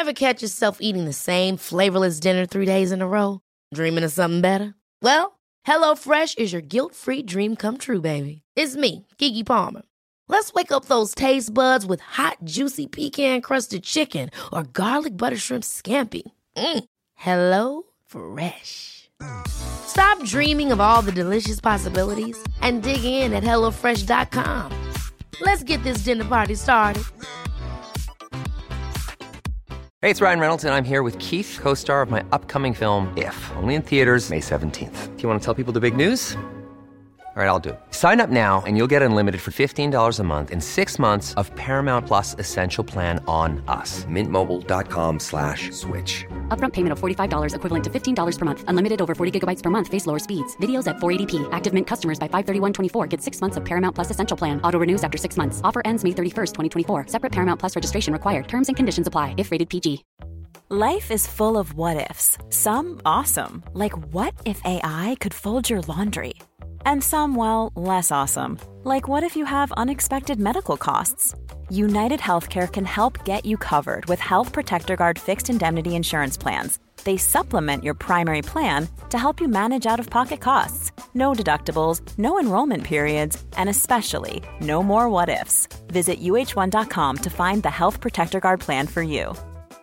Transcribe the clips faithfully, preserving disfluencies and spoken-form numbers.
Ever catch yourself eating the same flavorless dinner three days in a row? Dreaming of something better? Well, HelloFresh is your guilt-free dream come true, baby. It's me, Keke Palmer. Let's wake up those taste buds with hot, juicy pecan-crusted chicken or garlic butter shrimp scampi. Mm. Hello Fresh. Stop dreaming of all the delicious possibilities and dig in at hello fresh dot com. Let's get this dinner party started. Hey, it's Ryan Reynolds, and I'm here with Keith, co-star of my upcoming film, If, only in theaters May seventeenth. Do you want to tell people the big news? All right, I'll do it. Sign up now and you'll get unlimited for fifteen dollars a month and six months of Paramount Plus Essential Plan on us. Mint Mobile dot com slash switch. Upfront payment of forty-five dollars equivalent to fifteen dollars per month. Unlimited over forty gigabytes per month. Face lower speeds. Videos at four eighty p. Active Mint customers by five thirty-one twenty-four get six months of Paramount Plus Essential Plan. Auto renews after six months. Offer ends May thirty-first, twenty twenty-four. Separate Paramount Plus registration required. Terms and conditions apply if rated P G. Life is full of what-ifs. Some awesome. Like what if A I could fold your laundry? And some, well, less awesome. Like what if you have unexpected medical costs? United Healthcare can help get you covered with Health Protector Guard fixed indemnity insurance plans. They supplement your primary plan to help you manage out-of-pocket costs. No deductibles, no enrollment periods, and especially no more what-ifs. Visit U H one dot com to find the Health Protector Guard plan for you.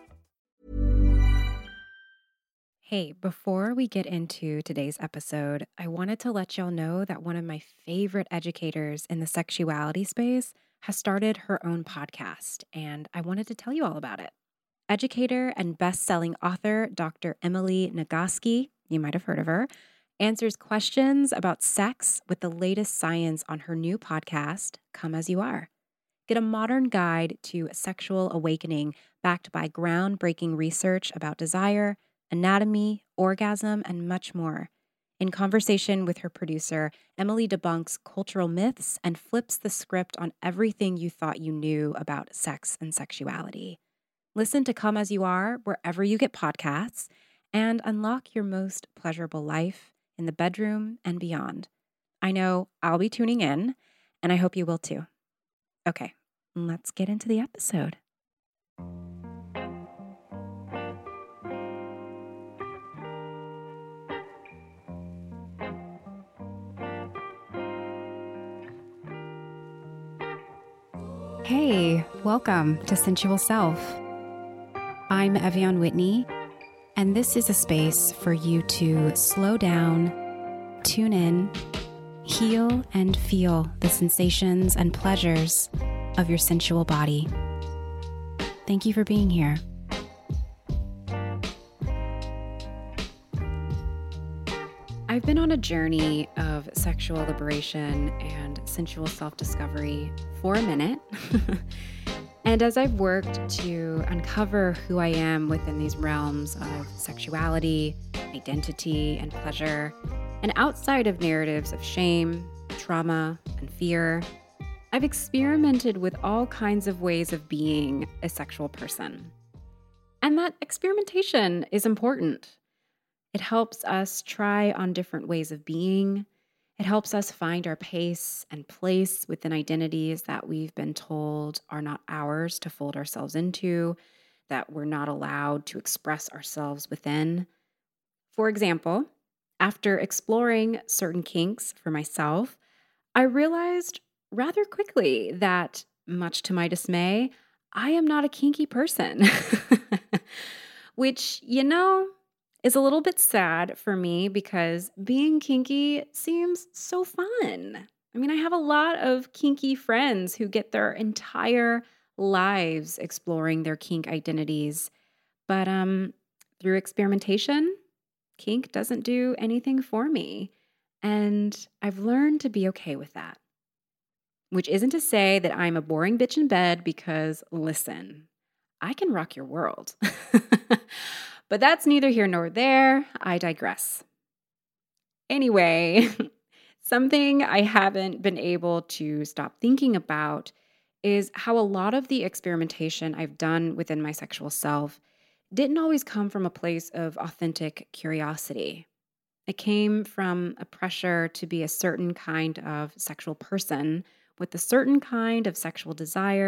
Hey, before we get into today's episode, I wanted to let y'all know that one of my favorite educators in the sexuality space has started her own podcast, and I wanted to tell you all about it. Educator and best-selling author Doctor Emily Nagoski, you might have heard of her, answers questions about sex with the latest science on her new podcast, Come As You Are. Get a modern guide to sexual awakening backed by groundbreaking research about desire, anatomy, orgasm, and much more. In conversation with her producer, Emily debunks cultural myths and flips the script on everything you thought you knew about sex and sexuality. Listen to Come As You Are wherever you get podcasts and unlock your most pleasurable life in the bedroom and beyond. I know I'll be tuning in, and I hope you will too. Okay, let's get into the episode. Hey, welcome to Sensual Self. I'm Evian Whitney, and this is a space for you to slow down, tune in, heal, and feel the sensations and pleasures of your sensual body. Thank you for being here. I've been on a journey of sexual liberation and sensual self-discovery for a minute. And as I've worked to uncover who I am within these realms of sexuality, identity, and pleasure, and outside of narratives of shame, trauma, and fear, I've experimented with all kinds of ways of being a sexual person. And that experimentation is important. It helps us try on different ways of being. It helps us find our pace and place within identities that we've been told are not ours to fold ourselves into, that we're not allowed to express ourselves within. For example, after exploring certain kinks for myself, I realized rather quickly that, much to my dismay, I am not a kinky person. Which, you know, is a little bit sad for me because being kinky seems so fun. I mean, I have a lot of kinky friends who get their entire lives exploring their kink identities. But um, through experimentation, kink doesn't do anything for me. And I've learned to be okay with that. Which isn't to say that I'm a boring bitch in bed because, listen, I can rock your world. But that's neither here nor there. I digress. Anyway, something I haven't been able to stop thinking about is how a lot of the experimentation I've done within my sexual self didn't always come from a place of authentic curiosity. It came from a pressure to be a certain kind of sexual person with a certain kind of sexual desire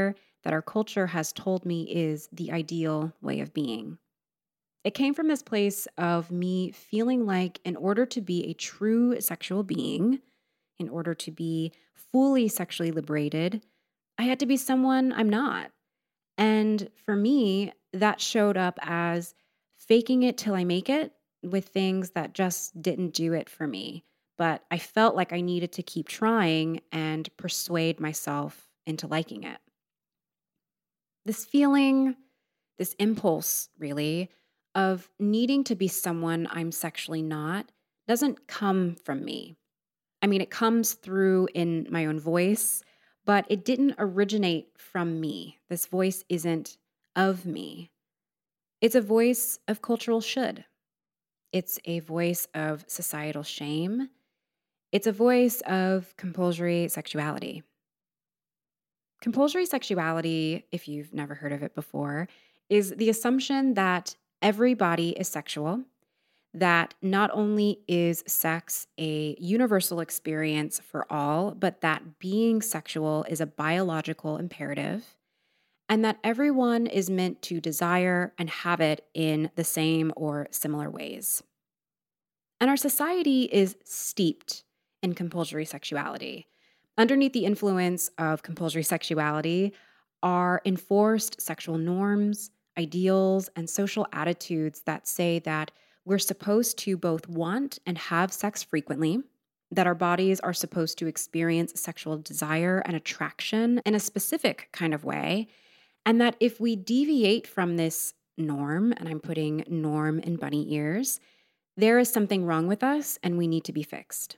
that our culture has told me is the ideal way of being. It came from this place of me feeling like in order to be a true sexual being, in order to be fully sexually liberated, I had to be someone I'm not. And for me, that showed up as faking it till I make it with things that just didn't do it for me. But I felt like I needed to keep trying and persuade myself into liking it. This feeling, this impulse, really, of needing to be someone I'm sexually not doesn't come from me. I mean, it comes through in my own voice, but it didn't originate from me. This voice isn't of me. It's a voice of cultural should. It's a voice of societal shame. It's a voice of compulsory sexuality. Compulsory sexuality, if you've never heard of it before, is the assumption that every body is sexual, that not only is sex a universal experience for all, but that being sexual is a biological imperative, and that everyone is meant to desire and have it in the same or similar ways. And our society is steeped in compulsory sexuality. Underneath the influence of compulsory sexuality are enforced sexual norms, ideals, and social attitudes that say that we're supposed to both want and have sex frequently, that our bodies are supposed to experience sexual desire and attraction in a specific kind of way, and that if we deviate from this norm, and I'm putting norm in bunny ears, there is something wrong with us and we need to be fixed.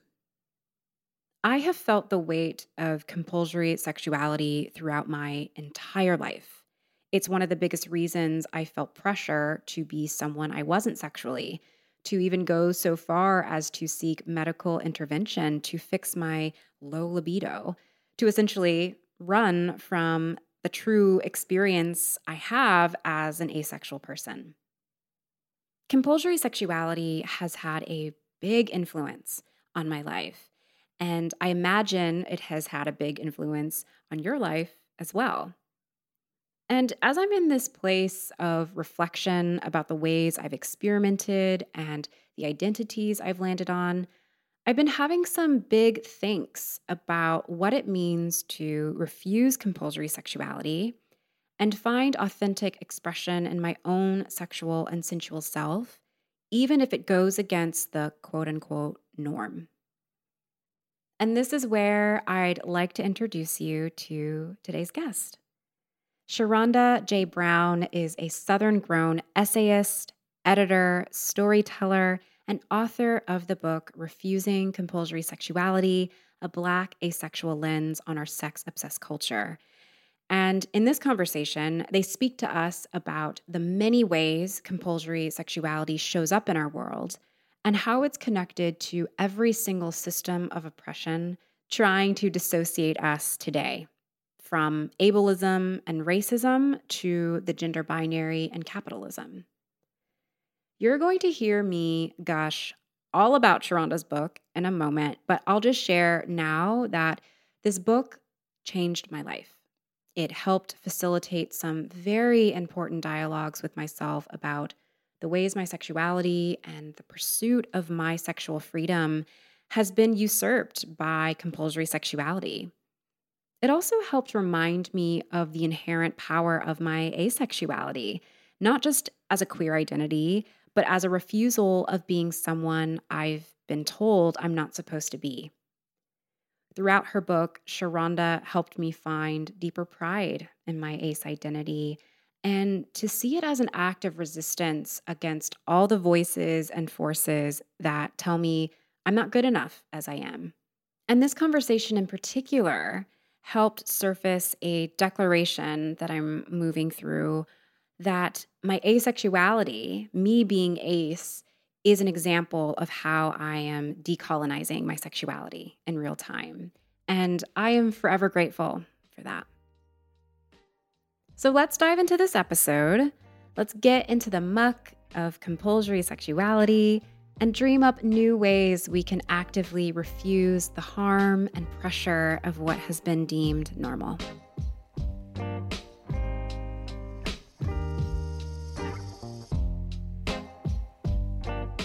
I have felt the weight of compulsory sexuality throughout my entire life. It's one of the biggest reasons I felt pressure to be someone I wasn't sexually, to even go so far as to seek medical intervention to fix my low libido, to essentially run from the true experience I have as an asexual person. Compulsory sexuality has had a big influence on my life, and I imagine it has had a big influence on your life as well. And as I'm in this place of reflection about the ways I've experimented and the identities I've landed on, I've been having some big thinks about what it means to refuse compulsory sexuality and find authentic expression in my own sexual and sensual self, even if it goes against the quote-unquote norm. And this is where I'd like to introduce you to today's guest. Sherronda J. Brown is a Southern-grown essayist, editor, storyteller, and author of the book Refusing Compulsory Sexuality, A Black Asexual Lens on Our Sex-Obsessed Culture. And in this conversation, they speak to us about the many ways compulsory sexuality shows up in our world and how it's connected to every single system of oppression trying to dissociate us today, from ableism and racism to the gender binary and capitalism. You're going to hear me gush all about Sherronda's book in a moment, but I'll just share now that this book changed my life. It helped facilitate some very important dialogues with myself about the ways my sexuality and the pursuit of my sexual freedom has been usurped by compulsory sexuality. It also helped remind me of the inherent power of my asexuality, not just as a queer identity, but as a refusal of being someone I've been told I'm not supposed to be. Throughout her book, Sherronda helped me find deeper pride in my ace identity and to see it as an act of resistance against all the voices and forces that tell me I'm not good enough as I am. And this conversation in particular helped surface a declaration that I'm moving through that my asexuality, me being ace, is an example of how I am decolonizing my sexuality in real time. And I am forever grateful for that. So let's dive into this episode. Let's get into the muck of compulsory sexuality and dream up new ways we can actively refuse the harm and pressure of what has been deemed normal.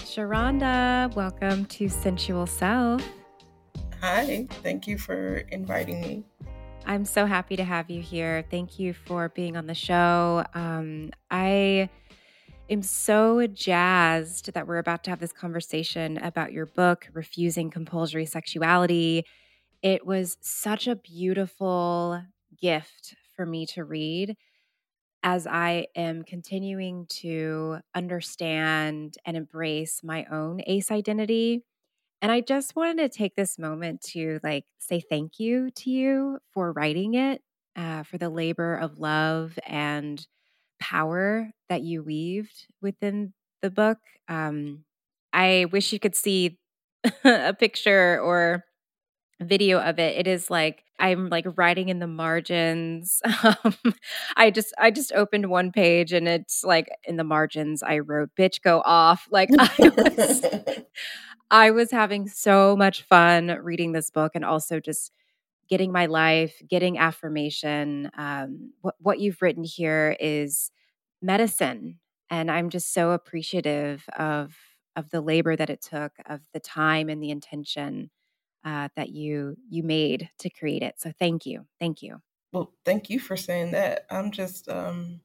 Sharonda, welcome to Sensual Self. Hi, thank you for inviting me. I'm so happy to have you here. Thank you for being on the show. Um, I am so jazzed that we're about to have this conversation about your book, Refusing Compulsory Sexuality. It was such a beautiful gift for me to read as I am continuing to understand and embrace my own ace identity. And I just wanted to take this moment to like say thank you to you for writing it, uh, for the labor of love and power that you weaved within the book. Um, I wish you could see a picture or video of it. It is like I'm like writing in the margins. Um, I just I just opened one page and it's like in the margins I wrote "bitch go off." Like I was I was having so much fun reading this book and also just getting my life, getting affirmation. Um, what what you've written here is medicine, and I'm just so appreciative of of the labor that it took, of the time and the intention uh, that you you made to create it. So thank you, thank you. Well, thank you for saying that. I'm just, um,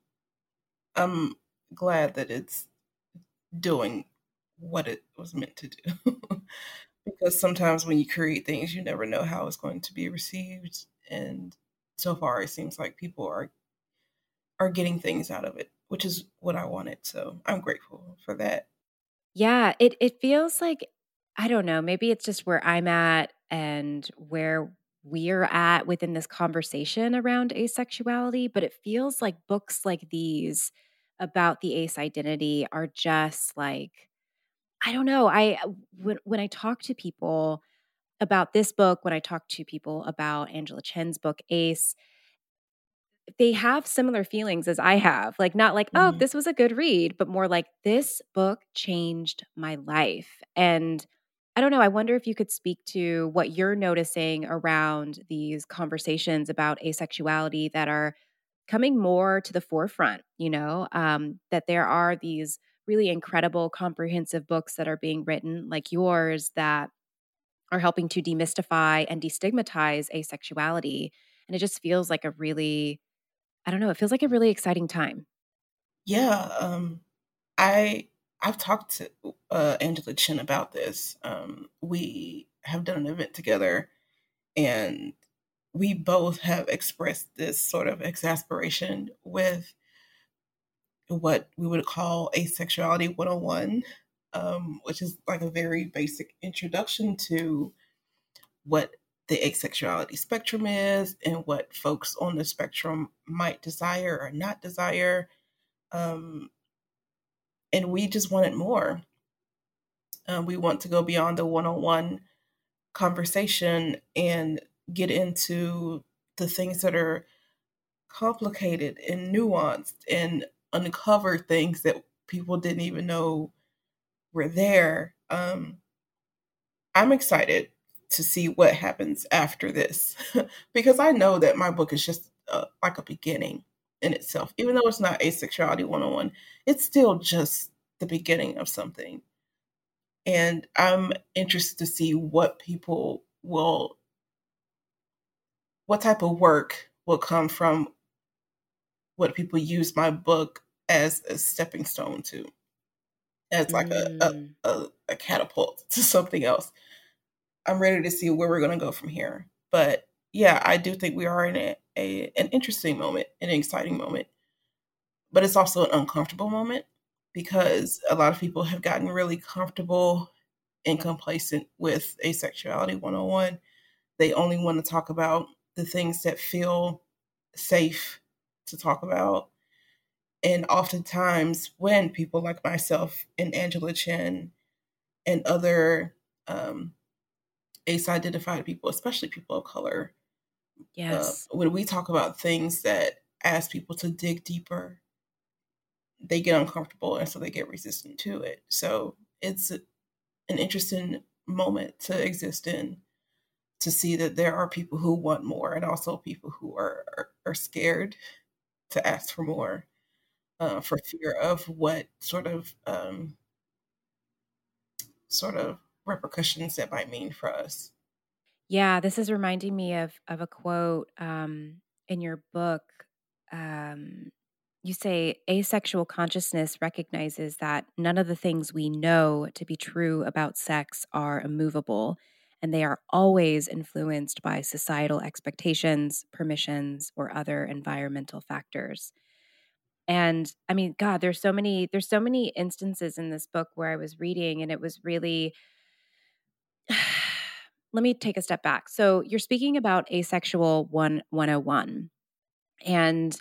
I'm glad that it's doing what it was meant to do. Because sometimes when you create things, you never know how it's going to be received. And so far, it seems like people are are getting things out of it, which is what I wanted. So I'm grateful for that. Yeah, it it feels like, I don't know, maybe it's just where I'm at and where we're at within this conversation around asexuality, but it feels like books like these about the ace identity are just like, I don't know, I when when I talk to people about this book, when I talk to people about Angela Chen's book Ace, they have similar feelings as I have. Like, not like, oh, Mhm. this was a good read, but more like, this book changed my life. And I don't know, I wonder if you could speak to what you're noticing around these conversations about asexuality that are coming more to the forefront, you know, um, that there are these really incredible, comprehensive books that are being written, like yours, that are helping to demystify and destigmatize asexuality. And it just feels like a really, I don't know, it feels like a really exciting time. Yeah, um, I I've talked to uh, Angela Chen about this. Um, we have done an event together, and we both have expressed this sort of exasperation with what we would call Asexuality one oh one, um, which is like a very basic introduction to what the asexuality spectrum is and what folks on the spectrum might desire or not desire. Um, and we just wanted more. Um, we want to go beyond the one on one conversation and get into the things that are complicated and nuanced and uncover things that people didn't even know were there. Um, I'm excited to see what happens after this because I know that my book is just uh, like a beginning in itself. Even though it's not Asexuality one oh one, it's still just the beginning of something. And I'm interested to see what people will, what type of work will come from what people use my book as a stepping stone to, as like a, a, Mm. a, a catapult to something else. I'm ready to see where we're going to go from here. But yeah, I do think we are in a, a an interesting moment, an exciting moment. But it's also an uncomfortable moment because a lot of people have gotten really comfortable and complacent with Asexuality one oh one. They only want to talk about the things that feel safe to talk about. And oftentimes, when people like myself and Angela Chen and other um, ace identified people, especially people of color, uh, Yes. when we talk about things that ask people to dig deeper, they get uncomfortable and so they get resistant to it. So it's a, an interesting moment to exist in, to see that there are people who want more and also people who are are, are scared to ask for more, uh, for fear of what sort of um, sort of repercussions that might mean for us. Yeah, this is reminding me of of a quote um, in your book. Um, you say asexual consciousness recognizes that none of the things we know to be true about sex are immovable, and they are always influenced by societal expectations, permissions, or other environmental factors. And I mean, God, there's so many there's so many instances in this book where I was reading, and it was really let me take a step back. So you're speaking about Asexual one one oh one. And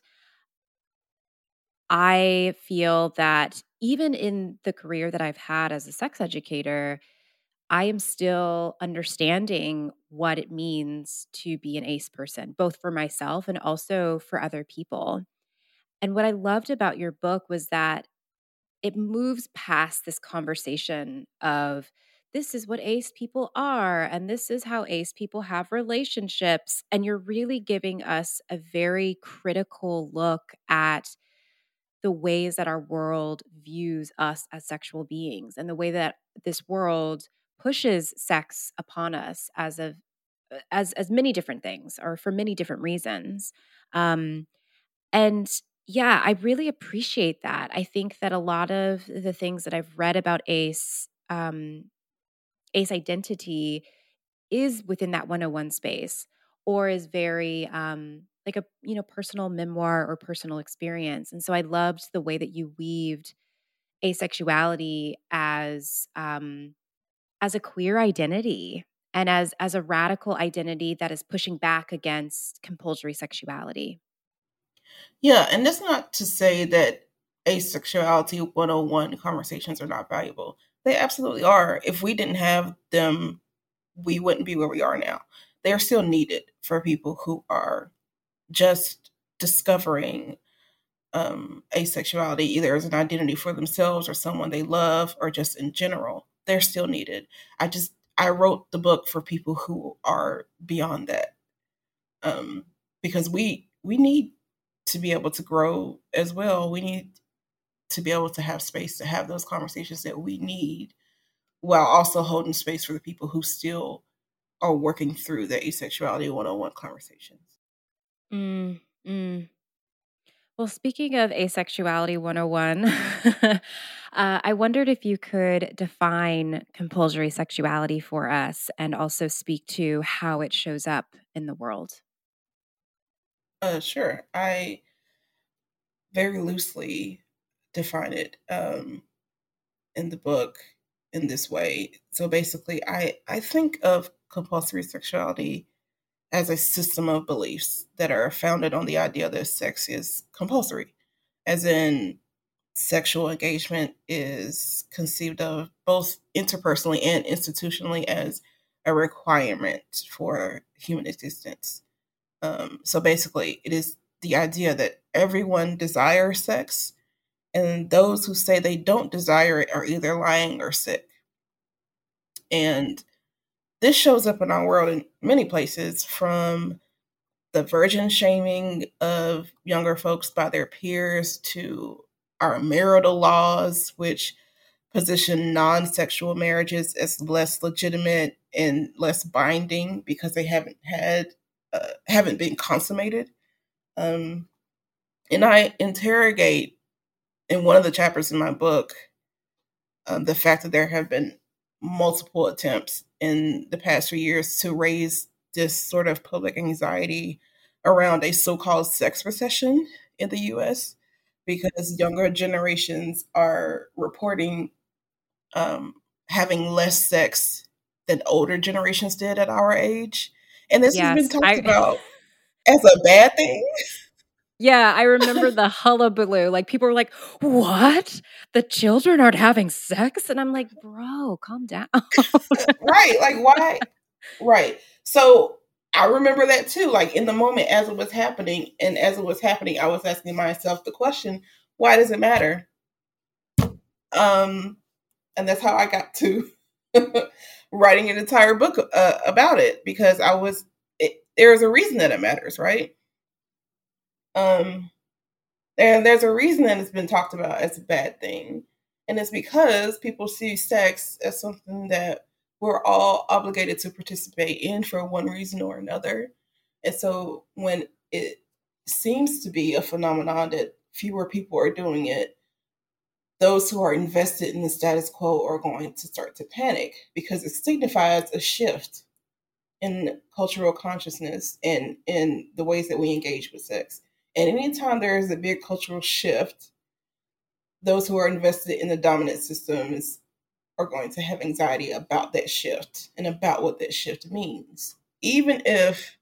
I feel that even in the career that I've had as a sex educator, I am still understanding what it means to be an ace person, both for myself and also for other people. And what I loved about your book was that it moves past this conversation of this is what ace people are and this is how ace people have relationships. And you're really giving us a very critical look at the ways that our world views us as sexual beings and the way that this world pushes sex upon us as of as as many different things or for many different reasons. Um, and yeah, I really appreciate that. I think that a lot of the things that I've read about ACE, um, ACE identity is within that one oh one space or is very um, like a, you know, personal memoir or personal experience. And so I loved the way that you weaved asexuality as um, as a queer identity and as as a radical identity that is pushing back against compulsory sexuality. Yeah, and that's not to say that asexuality one oh one conversations are not valuable. They absolutely are. If we didn't have them, we wouldn't be where we are now. They are still needed for people who are just discovering um, asexuality, either as an identity for themselves or someone they love or just in general. They're still needed. I just, I wrote the book for people who are beyond that. Um, because we, we need to be able to grow as well. We need to be able to have space to have those conversations that we need while also holding space for the people who still are working through the asexuality one oh one conversations. Mm, mm. Well, speaking of asexuality one oh one, uh, I wondered if you could define compulsory sexuality for us and also speak to how it shows up in the world. Uh, sure. I very loosely define it um, in the book in this way. So basically, I, I think of compulsory sexuality as a system of beliefs that are founded on the idea that sex is compulsory, as in sexual engagement is conceived of both interpersonally and institutionally as a requirement for human existence. Um, so basically, it is the idea that everyone desires sex, and those who say they don't desire it are either lying or sick. And this shows up in our world in many places, from the virgin shaming of younger folks by their peers to our marital laws, which position non-sexual marriages as less legitimate and less binding because they haven't had uh, haven't been consummated. Um, and I interrogate in one of the chapters in my book um, the fact that there have been multiple attempts in the past few years to raise this sort of public anxiety around a so-called sex recession in the U S because younger generations are reporting um, having less sex than older generations did at our age. And this has been Yes, talked I about as a bad thing. yeah, I remember the hullabaloo. Like people were like, "What? The children aren't having sex?" And I'm like, "Bro, calm down." Right. Like, why? Right. So I remember that too. Like in the moment as it was happening, and as it was happening, I was asking myself the question, why does it matter? Um, and that's how I got to writing an entire book uh, about it, because I was, it, there's a reason that it matters, right? Um, and there's a reason that it's been talked about as a bad thing. And it's because people see sex as something that we're all obligated to participate in for one reason or another. And so when it seems to be a phenomenon that fewer people are doing it, those who are invested in the status quo are going to start to panic because it signifies a shift in cultural consciousness and in the ways that we engage with sex. And anytime there is a big cultural shift, those who are invested in the dominant systems are going to have anxiety about that shift and about what that shift means. Even if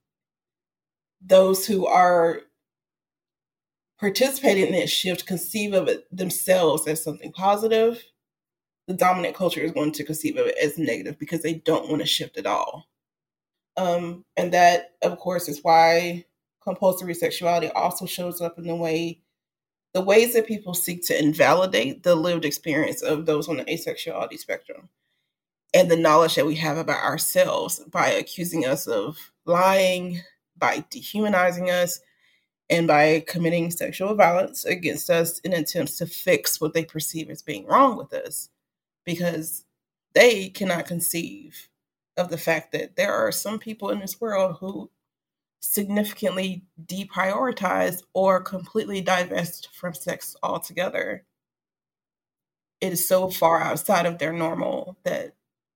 those who are participating in that shift conceive of it themselves as something positive, the dominant culture is going to conceive of it as negative because they don't want to shift at all. Um, and that, of course, is why compulsory sexuality also shows up in the way the ways that people seek to invalidate the lived experience of those on the asexuality spectrum and the knowledge that we have about ourselves by accusing us of lying, by dehumanizing us, and by committing sexual violence against us in attempts to fix what they perceive as being wrong with us, because they cannot conceive of the fact that there are some people in this world who significantly deprioritize or completely divest from sex altogether. It is so far outside of their normal that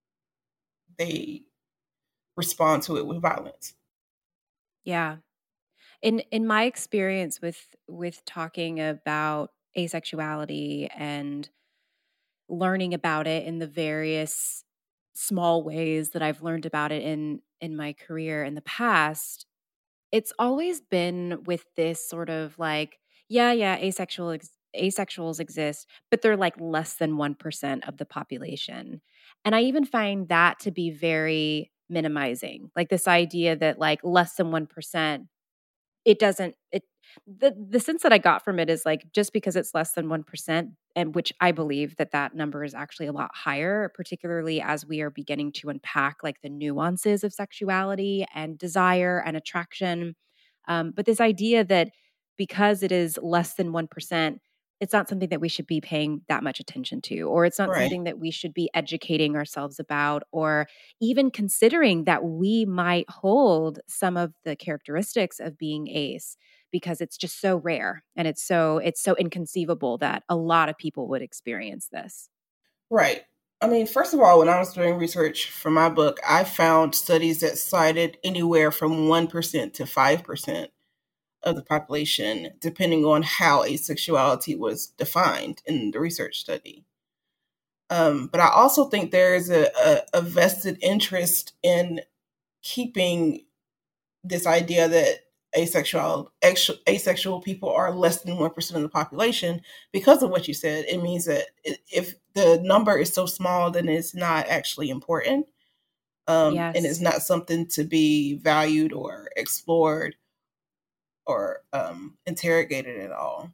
they respond to it with violence. Yeah. In in my experience with with talking about asexuality and learning about it in the various small ways that I've learned about it in in my career in the past, it's always been with this sort of like, yeah, yeah, asexual ex- asexuals exist, but they're like less than one percent of the population. And I even find that to be very minimizing. Like this idea that like less than one percent, it doesn't it the the sense that I got from it is like just because it's less than one percent, and which I believe that that number is actually a lot higher, particularly as we are beginning to unpack like the nuances of sexuality and desire and attraction. Um, but this idea that because it is less than one percent, it's not something that we should be paying that much attention to, or it's not Right. something that we should be educating ourselves about, or even considering that we might hold some of the characteristics of being ace because it's just so rare and it's so it's so inconceivable that a lot of people would experience this. Right. I mean, first of all, when I was doing research for my book, I found studies that cited anywhere from one percent to five percent of the population, depending on how asexuality was defined in the research study. Um, but I also think there is a, a, a vested interest in keeping this idea that asexual exu- asexual people are less than one percent of the population because of what you said. It means that if the number is so small, then it's not actually important. Um, Yes. and it's not something to be valued or explored or um, interrogated at all.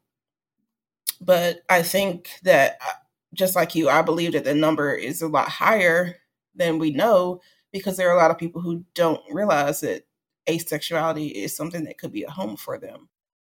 But I think that, just like you, I believe that the number is a lot higher than we know because there are a lot of people who don't realize that asexuality is something that could be a home for them.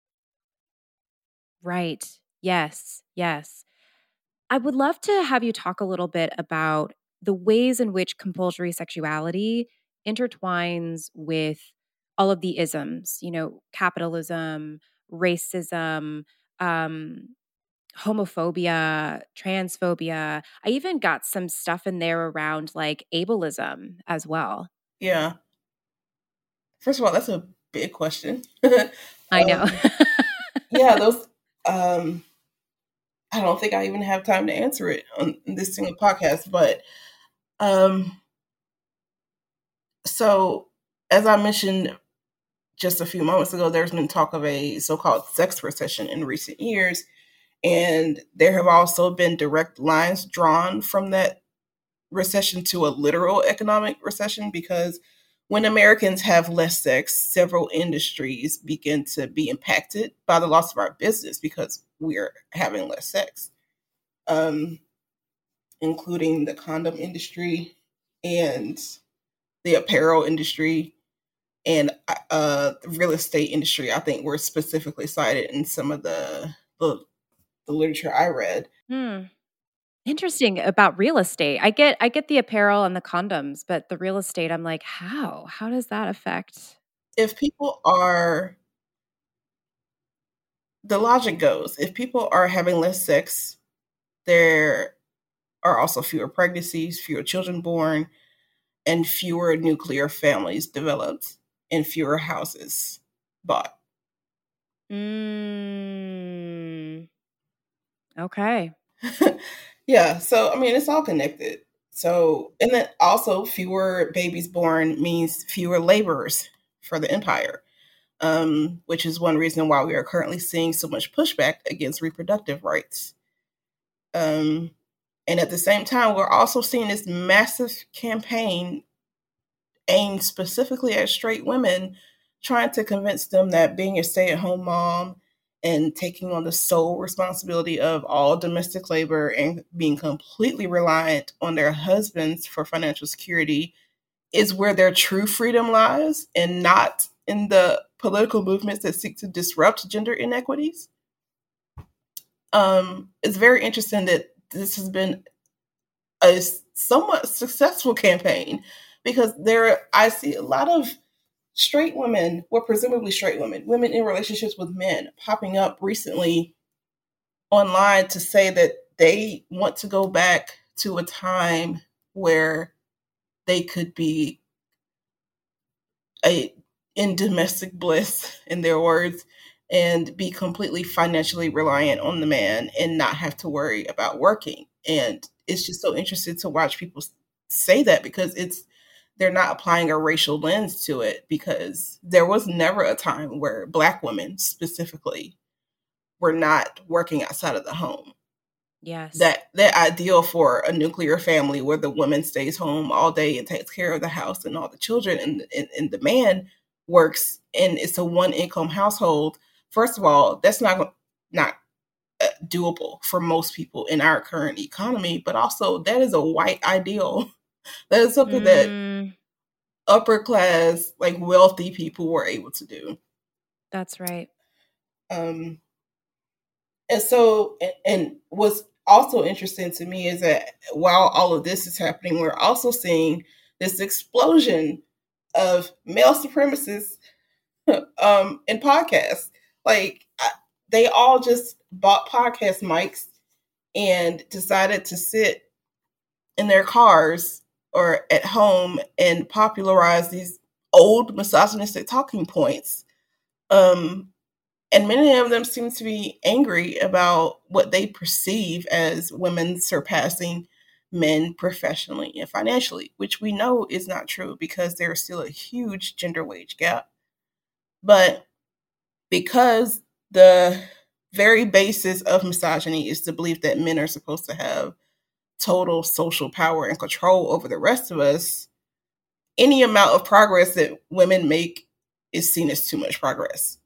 Right. Yes. Yes. I would love to have you talk a little bit about the ways in which compulsory sexuality intertwines with all of the isms, you know, capitalism, racism, um, homophobia, transphobia. I even got some stuff in there around like ableism as well. Yeah. First of all, that's a big question. I know. um, yeah, those. Um, I don't think I even have time to answer it on this single podcast, but um, so as I mentioned just a few moments ago, there's been talk of a so-called sex recession in recent years, and there have also been direct lines drawn from that recession to a literal economic recession, because when Americans have less sex, several industries begin to be impacted by the loss of our business because we're having less sex, um, including the condom industry and the apparel industry and uh, the real estate industry. I think were specifically cited in some of the the, the literature I read. Hmm. Interesting about real estate. I get I get the apparel and the condoms, but the real estate, I'm like, how? How does that affect? If people are, the logic goes, if people are having less sex, there are also fewer pregnancies, fewer children born, and fewer nuclear families developed, and fewer houses bought. Mm, okay. Yeah, so I mean, it's all connected. So, and then also fewer babies born means fewer laborers for the empire, um, which is one reason why we are currently seeing so much pushback against reproductive rights. Um, and at the same time, we're also seeing this massive campaign aimed specifically at straight women, trying to convince them that being a stay-at-home mom and taking on the sole responsibility of all domestic labor and being completely reliant on their husbands for financial security is where their true freedom lies, and not in the political movements that seek to disrupt gender inequities. Um, it's very interesting that this has been a somewhat successful campaign, because there I see a lot of straight women, well, presumably straight women, women in relationships with men, popping up recently online to say that they want to go back to a time where they could be a in domestic bliss, in their words, and be completely financially reliant on the man and not have to worry about working. And it's just so interesting to watch people say that, because it's they're not applying a racial lens to it, because there was never a time where Black women specifically were not working outside of the home. Yes. That that ideal for a nuclear family where the woman stays home all day and takes care of the house and all the children, and, and, and the man works, and it's a one income household. First of all, that's not not uh, doable for most people in our current economy, but also that is a white ideal. That is something mm. that upper class, like wealthy people were able to do. That's right. Um, and so, and, and what's also interesting to me is that while all of this is happening, we're also seeing this explosion of male supremacists um, in podcasts. Like, they all just bought podcast mics and decided to sit in their cars or at home and popularize these old misogynistic talking points. Um, and many of them seem to be angry about what they perceive as women surpassing men professionally and financially, which we know is not true, because there's still a huge gender wage gap. But because the very basis of misogyny is the belief that men are supposed to have total social power and control over the rest of us, any amount of progress that women make is seen as too much progress.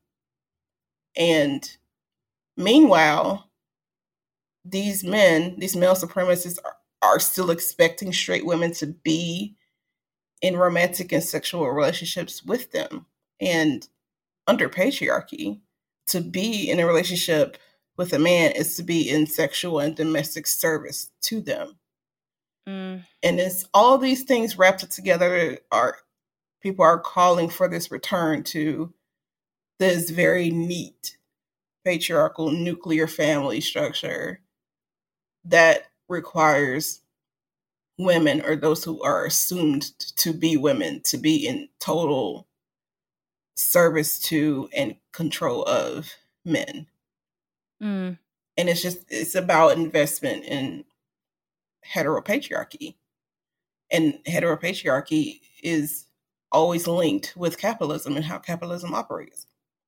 And meanwhile, these men, these male supremacists, are, are still expecting straight women to be in romantic and sexual relationships with them. And under patriarchy, to be in a relationship with a man is to be in sexual and domestic service to them. Mm. And it's all these things wrapped together. Are people are calling for this return to this very neat patriarchal nuclear family structure that requires women, or those who are assumed to be women, to be in total service to and control of men. Mm. And it's just, it's about investment in heteropatriarchy. And heteropatriarchy is always linked with capitalism and how capitalism operates.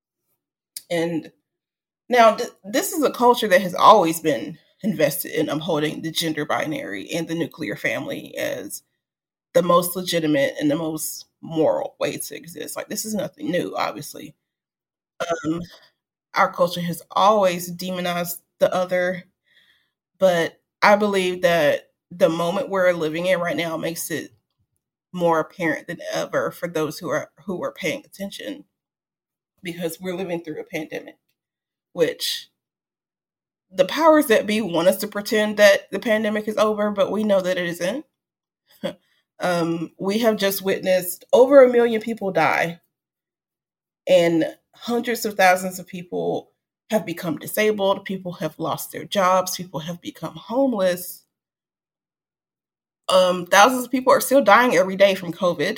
And now th- this is a culture that has always been invested in upholding the gender binary and the nuclear family as the most legitimate and the most moral way to exist. Like, this is nothing new, obviously. Um, our culture has always demonized the other, but I believe that the moment we're living in right now makes it more apparent than ever for those who are who are paying attention, because we're living through a pandemic, which the powers that be want us to pretend that the pandemic is over, but we know that it isn't. um, we have just witnessed over a million people die, and hundreds of thousands of people have become disabled. People have lost their jobs. People have become homeless. Um, thousands of people are still dying every day from COVID.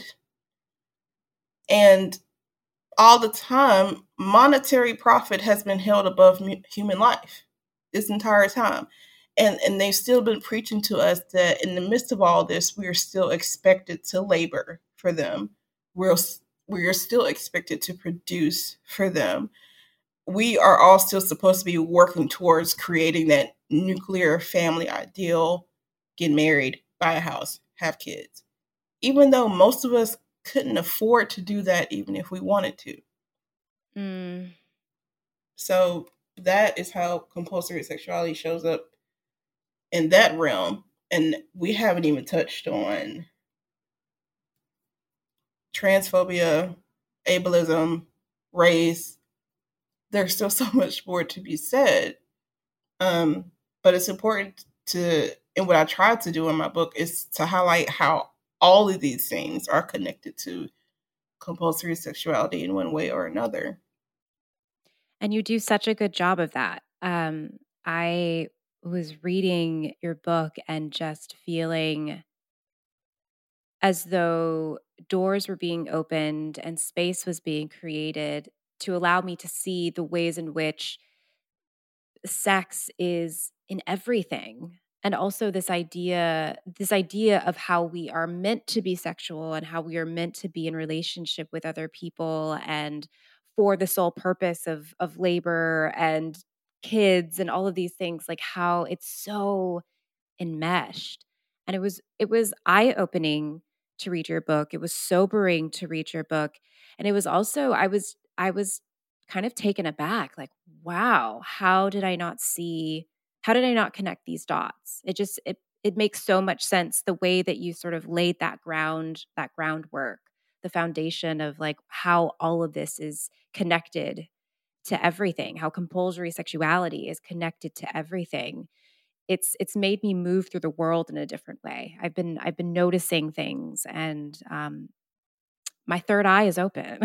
And all the time, monetary profit has been held above mu- human life this entire time. And, and they've still been preaching to us that in the midst of all this, we are still expected to labor for them. We're, we are still expected to produce for them. We are all still supposed to be working towards creating that nuclear family ideal, get married, buy a house, have kids, even though most of us couldn't afford to do that even if we wanted to. Mm. So that is how compulsory sexuality shows up in that realm. And we haven't even touched on transphobia, ableism, race. There's still so much more to be said. Um, but it's important to, and what I tried to do in my book is to highlight how all of these things are connected to compulsory sexuality in one way or another. And you do such a good job of that. Um, I was reading your book and just feeling as though doors were being opened and space was being created to allow me to see the ways in which sex is in everything. And also this idea, this idea of how we are meant to be sexual and how we are meant to be in relationship with other people and for the sole purpose of of labor and kids and all of these things, like how it's so enmeshed. And it was it was eye-opening to read your book. It was sobering to read your book. And it was also I was I was kind of taken aback, like, wow, how did I not see how did I not connect these dots? It just it it makes so much sense the way that you sort of laid that ground that groundwork, the foundation of like how all of this is connected to everything, how compulsory sexuality is connected to everything. It's it's made me move through the world in a different way. I've been I've been noticing things, and um, my third eye is open.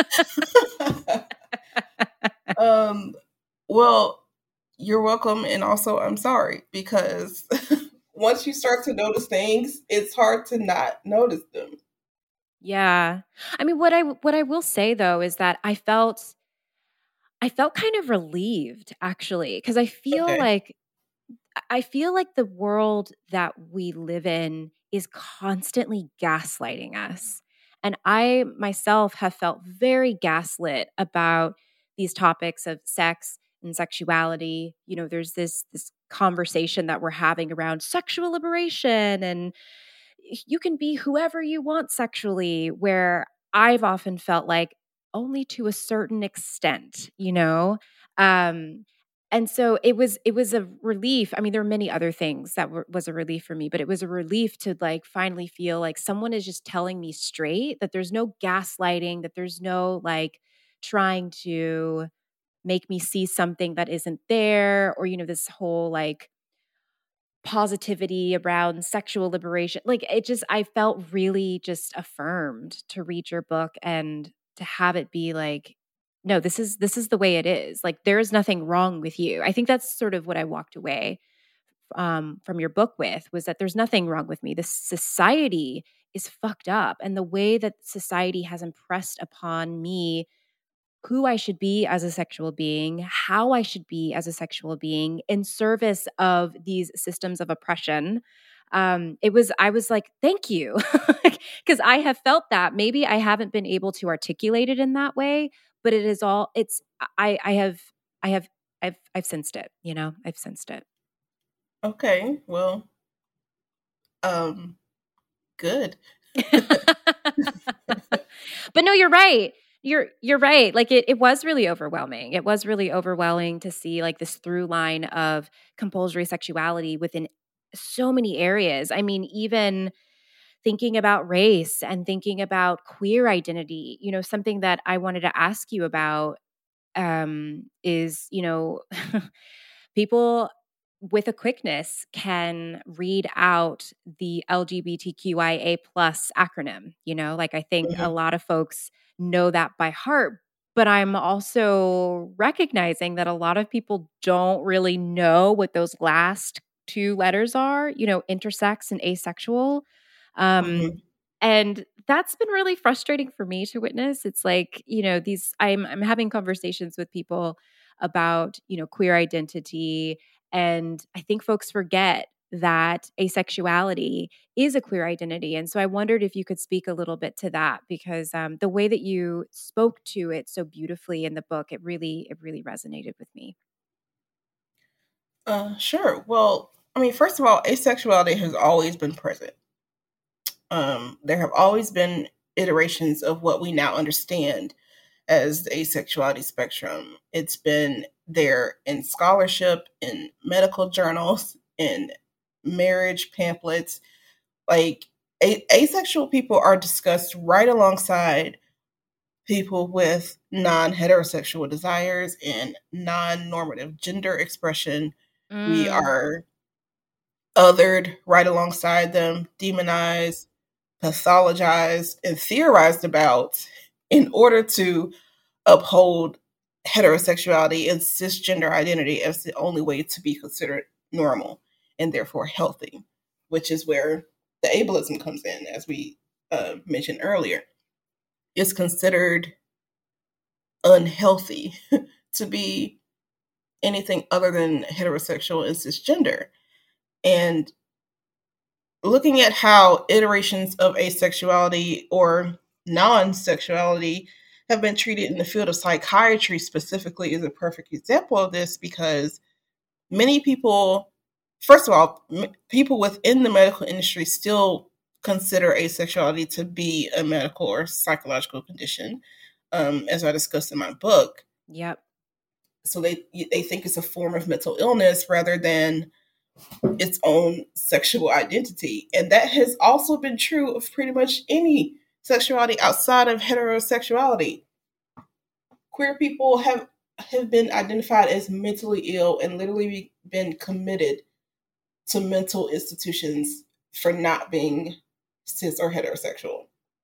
um, well, you're welcome, and also I'm sorry, because once you start to notice things, it's hard to not notice them. Yeah, I mean, what I what I will say though is that I felt I felt kind of relieved actually, because I feel Okay. like I feel like the world that we live in is constantly gaslighting us. And I myself have felt very gaslit about these topics of sex and sexuality. You know, there's this this conversation that we're having around sexual liberation and you can be whoever you want sexually, where I've often felt like only to a certain extent, you know? Um and so it was it was a relief. I mean, there were many other things that were, was a relief for me, but it was a relief to like finally feel like someone is just telling me straight that there's no gaslighting, that there's no like trying to make me see something that isn't there, or you know, this whole like positivity around sexual liberation. Like it just I felt really just affirmed to read your book and to have it be like, no, this is this is the way it is. Like there is nothing wrong with you. I think that's sort of what I walked away um, from your book with, was that there's nothing wrong with me. This society is fucked up, and the way that society has impressed upon me who I should be as a sexual being, how I should be as a sexual being in service of these systems of oppression. Um, it was, I was like, thank you. Because I have felt that. Maybe I haven't been able to articulate it in that way, but it is all, it's, I, I have, I have, I've, I've sensed it, you know, I've sensed it. Okay. Well, um, good. But no, you're right. You're you're right. Like it it was really overwhelming. It was really overwhelming to see like this through line of compulsory sexuality within so many areas. I mean, even thinking about race and thinking about queer identity, you know, something that I wanted to ask you about um, is, you know, people with a quickness can read out the L G B T Q I A plus acronym. You know, like I think Mm-hmm. a lot of folks know that by heart, but I'm also recognizing that a lot of people don't really know what those last two letters are, you know, intersex and asexual. Um, Mm-hmm. and that's been really frustrating for me to witness. It's like, you know, these I'm I'm having conversations with people about, you know, queer identity, and I think folks forget that asexuality is a queer identity. And so I wondered if you could speak a little bit to that, because um, the way that you spoke to it so beautifully in the book, it really, it really resonated with me. Uh, sure. Well, I mean, first of all, asexuality has always been present. Um, there have always been iterations of what we now understand as the asexuality spectrum. It's been there in scholarship, in medical journals, in marriage pamphlets. Like, a- asexual people are discussed right alongside people with non heterosexual desires and non normative gender expression. We Mm, are othered right alongside them, demonized, pathologized, and theorized about in order to uphold heterosexuality and cisgender identity as the only way to be considered normal and therefore healthy, which is where the ableism comes in, as we uh, mentioned earlier. It's considered unhealthy to be anything other than heterosexual and cisgender. And looking at how iterations of asexuality or non-sexuality have been treated in the field of psychiatry specifically is a perfect example of this, because many people, first of all, m- people within the medical industry still consider asexuality to be a medical or psychological condition, um, as I discussed in my book. yep. So they they think it's a form of mental illness rather than its own sexual identity. And that has also been true of pretty much any sexuality outside of heterosexuality. Queer people have have been identified as mentally ill and literally been committed to mental institutions for not being cis or heterosexual.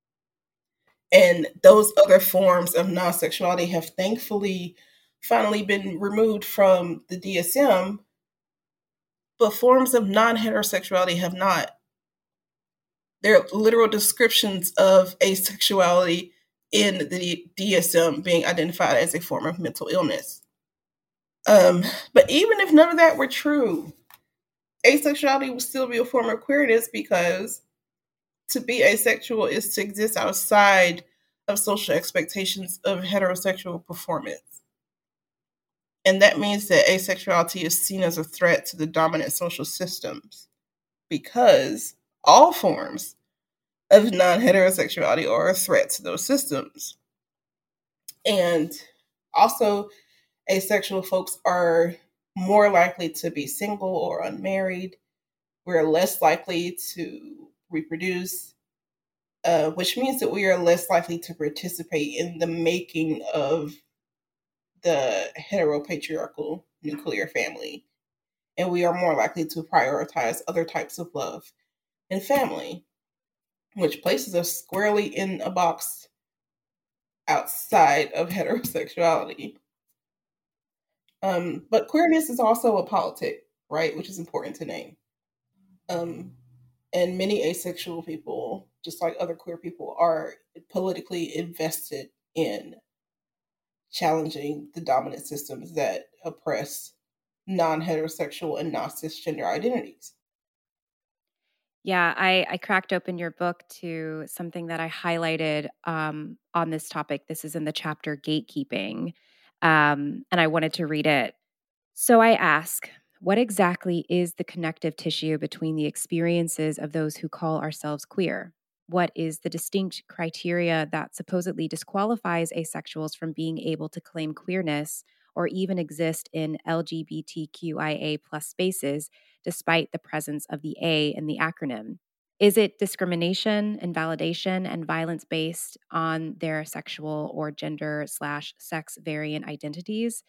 And those other forms of non-sexuality have thankfully finally been removed from the D S M, but forms of non-heterosexuality have not. There are literal descriptions of asexuality in the D S M being identified as a form of mental illness. Um, but even if none of that were true, asexuality would still be a form of queerness, because to be asexual is to exist outside of social expectations of heterosexual performance. And that means that asexuality is seen as a threat to the dominant social systems, because all forms of non-heterosexuality are a threat to those systems. And also, asexual folks are more likely to be single or unmarried. We're less likely to reproduce, uh, which means that we are less likely to participate in the making of the heteropatriarchal nuclear family. And we are more likely to prioritize other types of love and family, which places us squarely in a box outside of heterosexuality. Um, but queerness is also a politic, right? Which is important to name. Um, and many asexual people, just like other queer people, are politically invested in challenging the dominant systems that oppress non heterosexual and non cisgender identities. Yeah, I, I cracked open your book to something that I highlighted um, on this topic. This is in the chapter Gatekeeping, um, and I wanted to read it. So I ask, what exactly is the connective tissue between the experiences of those who call ourselves queer? What is the distinct criteria that supposedly disqualifies asexuals from being able to claim queerness or even exist in L G B T Q I A plus spaces despite the presence of the A in the acronym? Is it discrimination, invalidation, and violence based on their sexual or gender slash sex variant identities?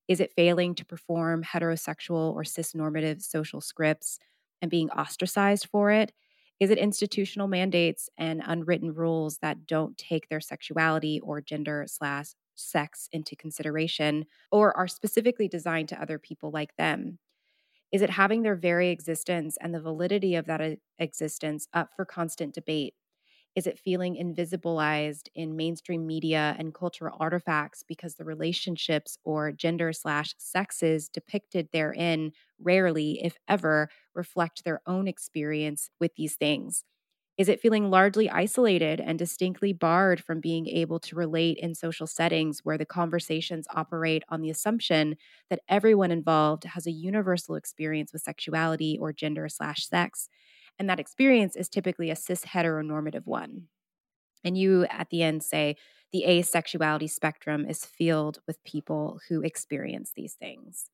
Is it failing to perform heterosexual or cisnormative social scripts and being ostracized for it? Is it institutional mandates and unwritten rules that don't take their sexuality or gender slash sex into consideration or are specifically designed to other people like them? Is it having their very existence and the validity of that existence up for constant debate? Is it feeling invisibilized in mainstream media and cultural artifacts because the relationships or gender slash sexes depicted therein rarely, if ever, reflect their own experience with these things? Is it feeling largely isolated and distinctly barred from being able to relate in social settings where the conversations operate on the assumption that everyone involved has a universal experience with sexuality or gender slash sex? And that experience is typically a cis heteronormative one. And you at the end say the asexuality spectrum is filled with people who experience these things.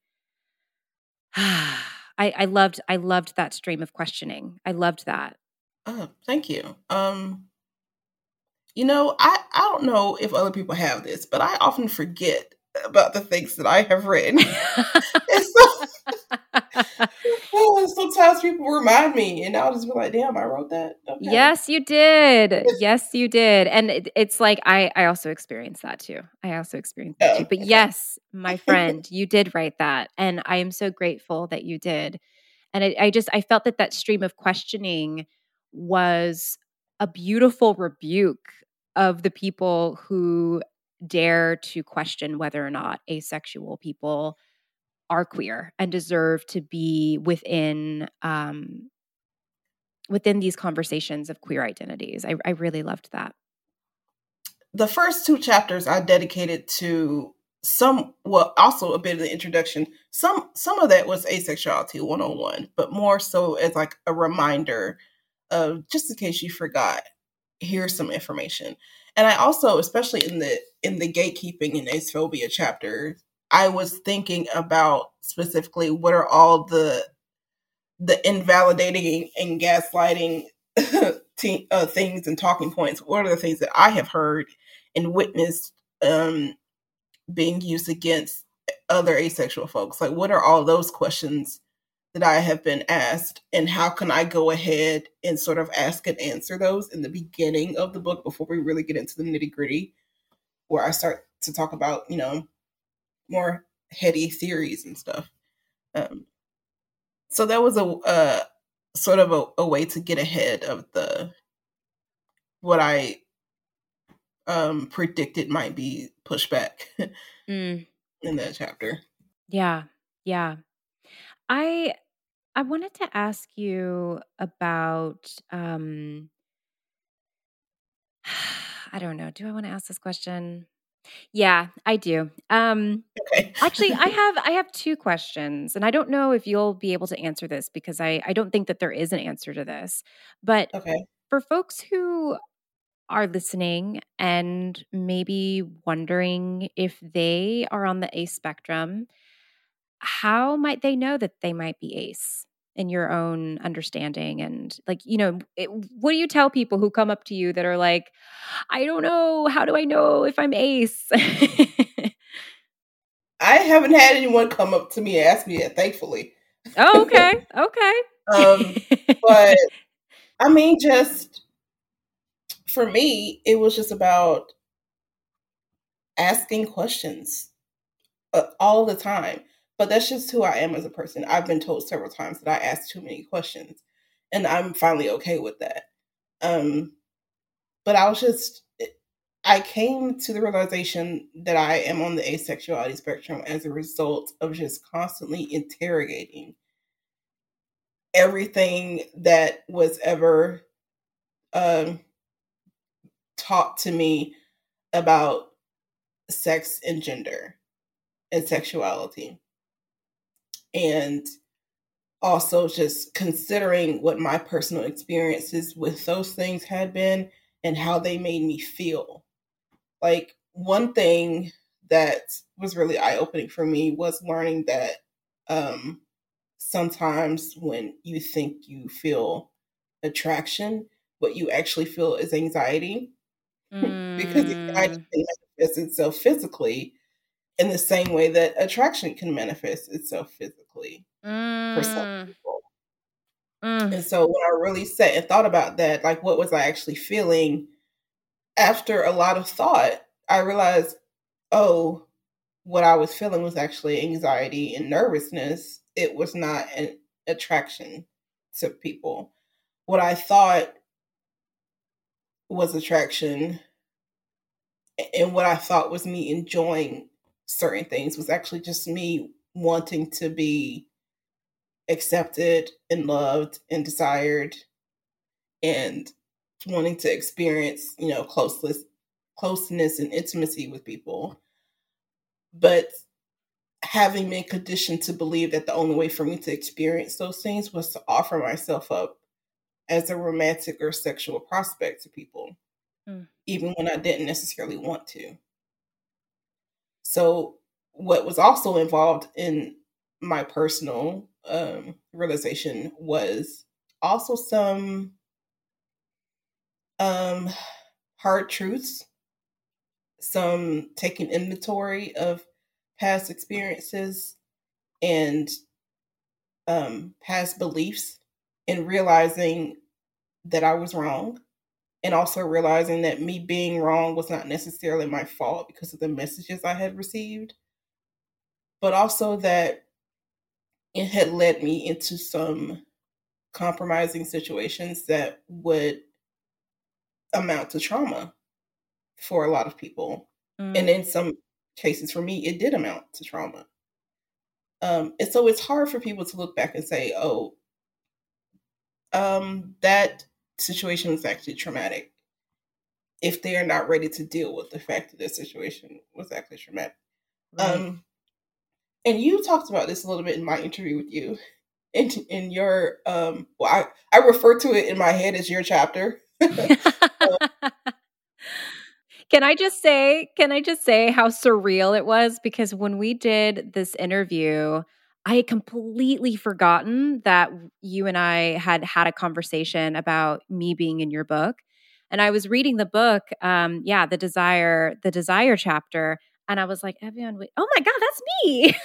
I, I loved I loved that stream of questioning. I loved that. Oh, thank you. Um, you know, I, I don't know if other people have this, but I often forget about the things that I have written. And so, oh, sometimes people remind me, and I'll just be like, damn, I wrote that. Okay. Yes, you did. Yes, you did. And it, it's like, I, I also experienced that too. I also experienced that Oh, too. But okay. yes, my friend, you did write that. And I am so grateful that you did. And I, I just, I felt that that stream of questioning was a beautiful rebuke of the people who dare to question whether or not asexual people are queer and deserve to be within um, within these conversations of queer identities. I, I really loved that. The first two chapters I dedicated to some, well, also a bit of the introduction. Some some of that was asexuality one oh one, but more so as like a reminder of, just in case you forgot, here's some information. And I also, especially in the in the gatekeeping and asphobia chapter, I was thinking about specifically what are all the the invalidating and gaslighting t- uh, things and talking points. What are the things that I have heard and witnessed um, being used against other asexual folks? Like, what are all those questions that I have been asked, and how can I go ahead and sort of ask and answer those in the beginning of the book before we really get into the nitty gritty, where I start to talk about, you know, more heady theories and stuff. Um, so that was a uh, sort of a, a way to get ahead of the what I um, predicted might be pushback Mm. in that chapter. Yeah, yeah. I I wanted to ask you about um I don't know. Do I want to ask this question? Yeah, I do. Um Okay. actually, I have I have two questions, and I don't know if you'll be able to answer this because I I don't think that there is an answer to this. But Okay. for folks who are listening and maybe wondering if they are on the ace spectrum, how might they know that they might be ace in your own understanding? And like, you know, it, what do you tell people who come up to you that are like, I don't know, how do I know if I'm ace? I haven't had anyone come up to me and ask me that, thankfully. Oh, okay. Okay. um, but I mean, just for me, it was just about asking questions uh, all the time. But that's just who I am as a person. I've been told several times that I ask too many questions, and I'm finally okay with that. Um, but I was just, I came to the realization that I am on the asexuality spectrum as a result of just constantly interrogating everything that was ever um, taught to me about sex and gender and sexuality. And also just considering what my personal experiences with those things had been and how they made me feel. Like, one thing that was really eye-opening for me was learning that um, sometimes when you think you feel attraction, what you actually feel is anxiety. Mm. Because anxiety can manifest itself physically in the same way that attraction can manifest itself physically for some Mm, people. mm. And so when I really sat and thought about that, like what was I actually feeling, after a lot of thought, I realized, oh, what I was feeling was actually anxiety and nervousness. It was not an attraction to people. What I thought was attraction and what I thought was me enjoying certain things was actually just me wanting to be accepted and loved and desired and wanting to experience, you know, closeness, closeness and intimacy with people. But having been conditioned to believe that the only way for me to experience those things was to offer myself up as a romantic or sexual prospect to people, Mm. even when I didn't necessarily want to. So, what was also involved in my personal um, realization was also some um, hard truths, some taking inventory of past experiences and um, past beliefs, and realizing that I was wrong, and also realizing that me being wrong was not necessarily my fault because of the messages I had received, but also that it had led me into some compromising situations that would amount to trauma for a lot of people. And Mm. in some cases, for me, it did amount to trauma. Um, and so it's hard for people to look back and say, oh, um, that situation was actually traumatic if they are not ready to deal with the fact that this situation was actually traumatic. Right. Um, and you talked about this a little bit in my interview with you. In, in your, um, well, I, I refer to it in my head as your chapter. Can I just say, can I just say how surreal it was? Because when we did this interview, I had completely forgotten that you and I had had a conversation about me being in your book. And I was reading the book, um, yeah, the desire, the desire chapter, and I was like, Evian, wait, oh my God, that's me.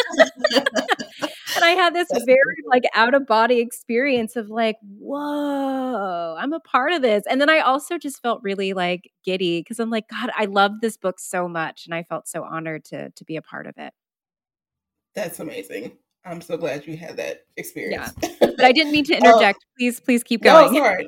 And I had this That's very like out of body experience of like, whoa, I'm a part of this. And then I also just felt really like giddy because I'm like, God, I love this book so much. And I felt so honored to to be a part of it. That's amazing. I'm so glad you had that Yeah. experience. But I didn't mean to um, interject. Please, please keep no, it's going. all right.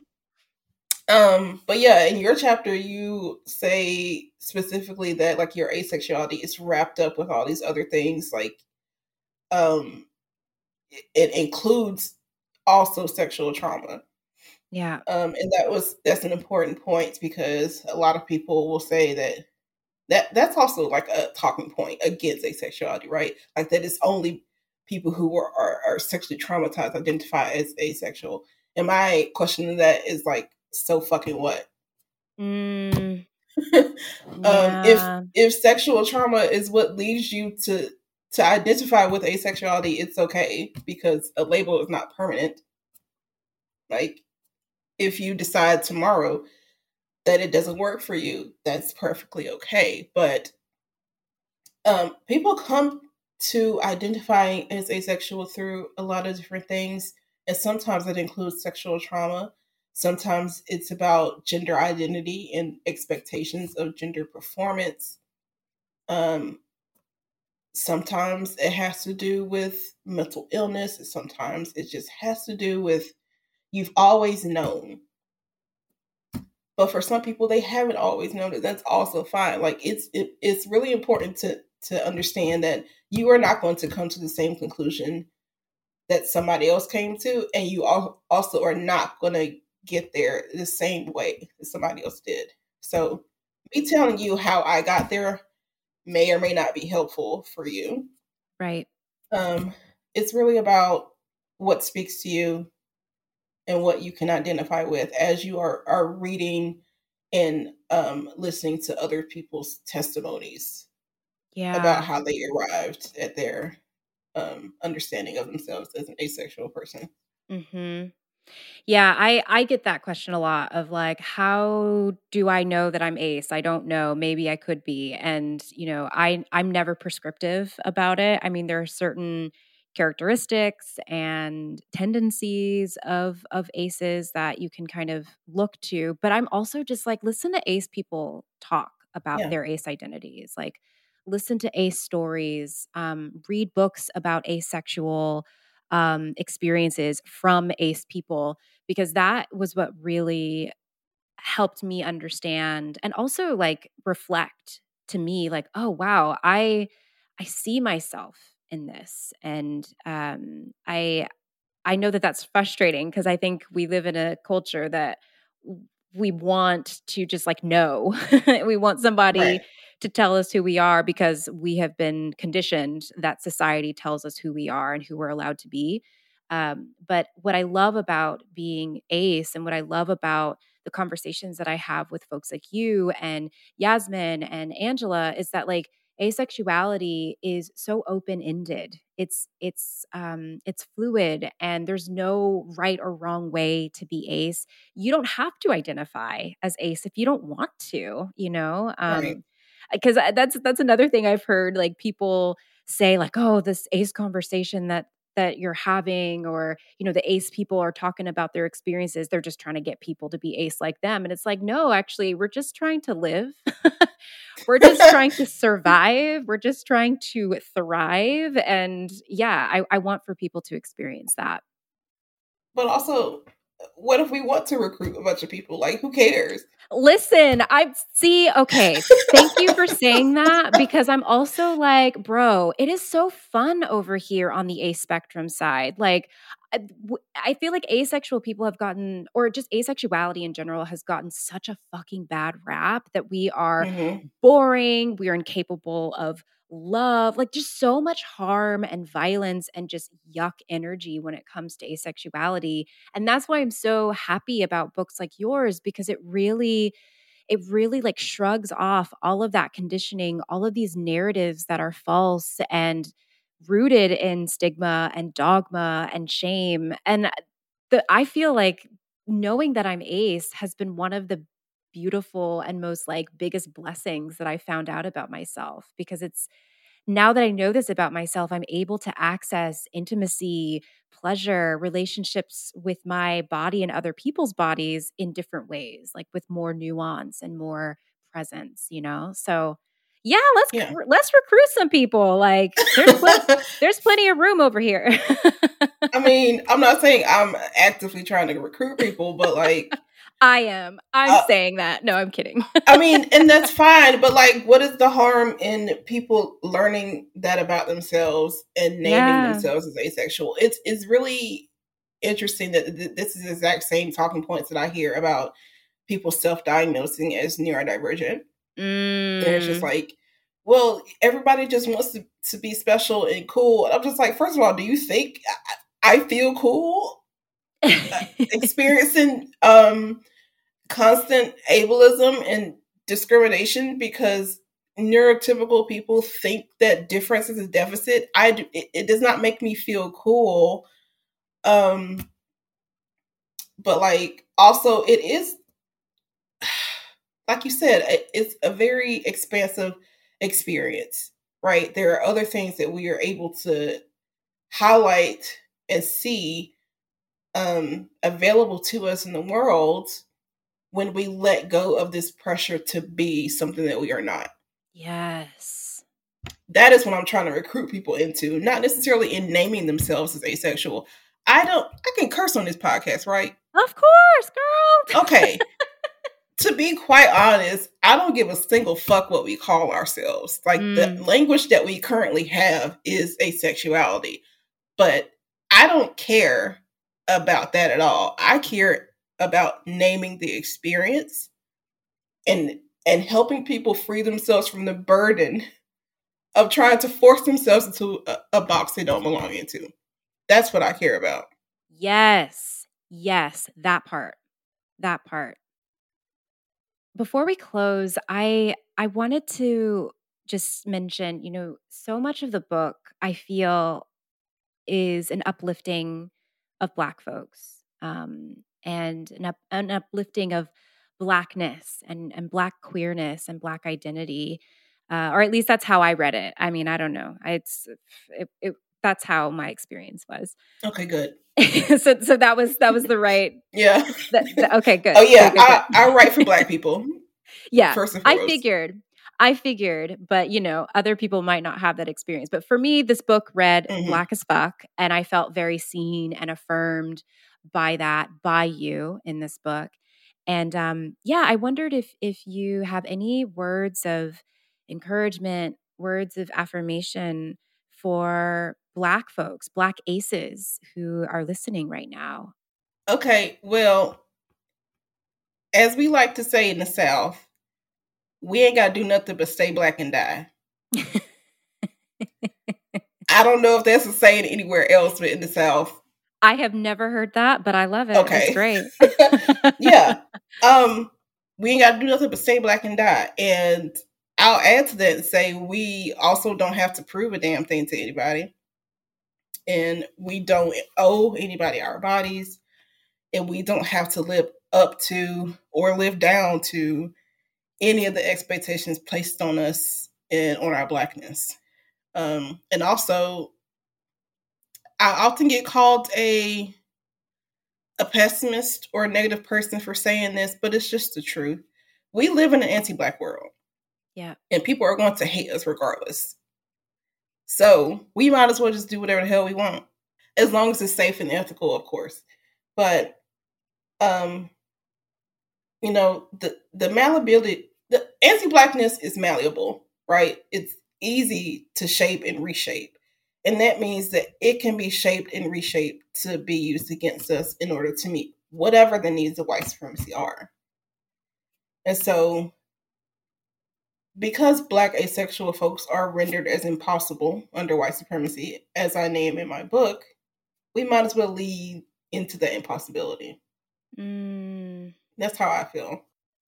Um, but yeah, in your chapter, you say specifically that like your asexuality is wrapped up with all these other things, like um, it, it includes also sexual trauma. Yeah. Um, and that was that's an important point because a lot of people will say that that that's also like a talking point against asexuality, right? Like that it's only people who are, are, are sexually traumatized identify as asexual. And my question to that is like, so fucking what? Mm, um, if yeah. if sexual trauma is what leads you to to identify with asexuality, it's okay because a label is not permanent. Like if you decide tomorrow that it doesn't work for you, that's perfectly okay. But um, people come to identifying as asexual through a lot of different things, and sometimes it includes sexual trauma. Sometimes it's about gender identity and expectations of gender performance. Um, sometimes it has to do with mental illness. And sometimes it just has to do with you've always known. But for some people, they haven't always known it. That's also fine. Like it's it, it's really important to to understand that you are not going to come to the same conclusion that somebody else came to, and you all also are not going to get there the same way that somebody else did. So, me telling you how I got there may or may not be helpful for you. Right. Um, it's really about what speaks to you and what you can identify with as you are are reading and um, listening to other people's testimonies about Yeah. how they arrived at their um, understanding of themselves as an asexual person. Mm-hmm. Yeah, I I get that question a lot of like, how do I know that I'm ace? I don't know. Maybe I could be. And, you know, I I'm never prescriptive about it. I mean, there are certain characteristics and tendencies of of aces that you can kind of look to, but I'm also just like listen to ace people talk about Yeah. their ace identities. Like listen to ace stories, um, read books about asexual um, experiences from ace people because that was what really helped me understand and also like reflect to me like oh wow i i see myself in this and um i I know that that's frustrating because I think we live in a culture that w- we want to just like know. We want somebody Right. to tell us who we are because we have been conditioned that society tells us who we are and who we're allowed to be. Um, but what I love about being ace and what I love about the conversations that I have with folks like you and Yasmin and Angela is that like asexuality is so open-ended. It's it's um it's fluid and there's no right or wrong way to be ace. You don't have to identify as ace if you don't want to, you know? Right. Um because that's that's another thing I've heard like people say like, "Oh, this ace conversation that that you're having or, you know, the ace people are talking about their experiences, they're just trying to get people to be ace like them." And it's like, "No, actually, we're just trying to live." We're just trying to survive. We're just trying to thrive. And yeah, I, I want for people to experience that. But also, what if we want to recruit a bunch of people? Like, who cares? Listen, I see. Okay. Thank you for saying that because I'm also like, bro, it is so fun over here on the ace spectrum side. Like, I w- I feel like asexual people have gotten, or just asexuality in general has gotten such a fucking bad rap that we are Mm-hmm. boring. We are incapable of love, like just so much harm and violence and just yuck energy when it comes to asexuality. And that's why I'm so happy about books like yours because it really it really like shrugs off all of that conditioning, all of these narratives that are false and rooted in stigma and dogma and shame. And the I feel like knowing that I'm ace has been one of the beautiful and most like biggest blessings that I found out about myself because it's now that I know this about myself, I'm able to access intimacy, pleasure, relationships with my body and other people's bodies in different ways, like with more nuance and more presence, you know? So, yeah, let's Yeah. let's recruit some people. Like there's plenty there's plenty of room over here. I mean, I'm not saying I'm actively trying to recruit people, but like, I am. I'm uh, saying that. No, I'm kidding. I mean, and that's fine, but like, what is the harm in people learning that about themselves and naming Yeah. themselves as asexual? It's it's really interesting that th- this is the exact same talking points that I hear about people self-diagnosing as neurodivergent. And it's just Mm. like, well, everybody just wants to, to be special and cool. And I'm just like, first of all, do you think I, I feel cool uh, experiencing um constant ableism and discrimination because neurotypical people think that difference is a deficit? I do, it, it does not make me feel cool. Um, but like also it is, like you said, it, it's a very expansive experience, right? There are other things that we are able to highlight and see um, available to us in the world when we let go of this pressure to be something that we are not. Yes. That is what I'm trying to recruit people into, not necessarily in naming themselves as asexual. I don't, I can curse on this podcast, right? Of course, girl. Okay. To be quite honest, I don't give a single fuck what we call ourselves. Like Mm. the language that we currently have is asexuality, but I don't care about that at all. I care about naming the experience and and helping people free themselves from the burden of trying to force themselves into a, a box they don't belong into. That's what I care about. Yes. Yes, that part. That part. Before we close, I I wanted to just mention, you know, so much of the book I feel is an uplifting of Black folks. um, and an, up, an uplifting of Blackness and, and Black queerness and Black identity. Uh, or at least that's how I read it. I mean, I don't know. I, it's it, it, that's how my experience was. Okay, good. so, so that was that was the right. Yeah. That, that, okay, good. Oh yeah, good, good, I, good. I write for Black people. Yeah, first and I foremost. figured. I figured, but you know, other people might not have that experience. But for me, this book read Mhm. Black as fuck, and I felt very seen and affirmed by that, by you in this book. And um, yeah, I wondered if if you have any words of encouragement, words of affirmation for Black folks, Black aces who are listening right now. Okay, well, as we like to say in the South, we ain't got to do nothing but stay Black and die. I don't know if that's a saying anywhere else, but in the South. I have never heard that, but I love it. Okay. It's great. Yeah. Um, we ain't got to do nothing but stay Black and die. And I'll add to that and say we also don't have to prove a damn thing to anybody. And we don't owe anybody our bodies. And we don't have to live up to or live down to any of the expectations placed on us and on our Blackness. Um, and also, I often get called a a pessimist or a negative person for saying this, but it's just the truth. We live in an anti-Black world. Yeah. And people are going to hate us regardless. So we might as well just do whatever the hell we want. As long as it's safe and ethical, of course. But, um, you know, the, the malleability, the anti-Blackness is malleable, right? It's easy to shape and reshape. And that means that it can be shaped and reshaped to be used against us in order to meet whatever the needs of white supremacy are. And so, because Black asexual folks are rendered as impossible under white supremacy, as I name in my book, we might as well lead into the impossibility. Mm. That's how I feel.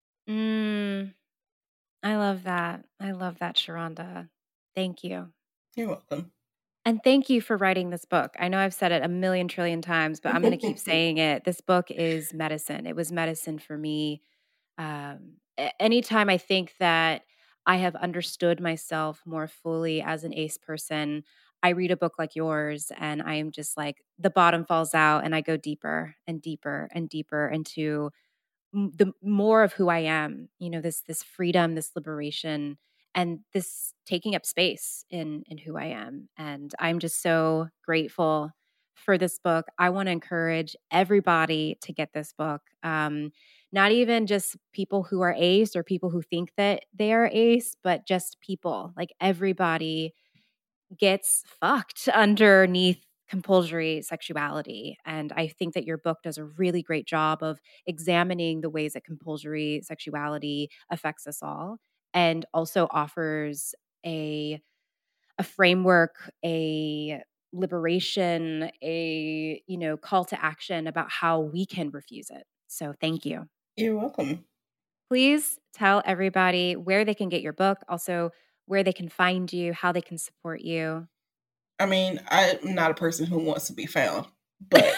Mm. I love that. I love that, Sharonda. Thank you. You're welcome. And thank you for writing this book. I know I've said it a million trillion times, but I'm going to keep saying it. This book is medicine. It was medicine for me. Um, anytime I think that I have understood myself more fully as an ace person, I read a book like yours and I am just like, the bottom falls out and I go deeper and deeper and deeper into the more of who I am, you know, this this freedom, this liberation, and this taking up space in in who I am. And I'm just so grateful for this book. I want to encourage everybody to get this book. Um, not even just people who are ace or people who think that they are ace, but just people. Like everybody gets fucked underneath compulsory sexuality. And I think that your book does a really great job of examining the ways that compulsory sexuality affects us all, and also offers a a framework, a liberation, a, you know, call to action about how we can refuse it. So thank you. You're welcome. Please tell everybody where they can get your book, also where they can find you, how they can support you. I mean, I'm not a person who wants to be found, but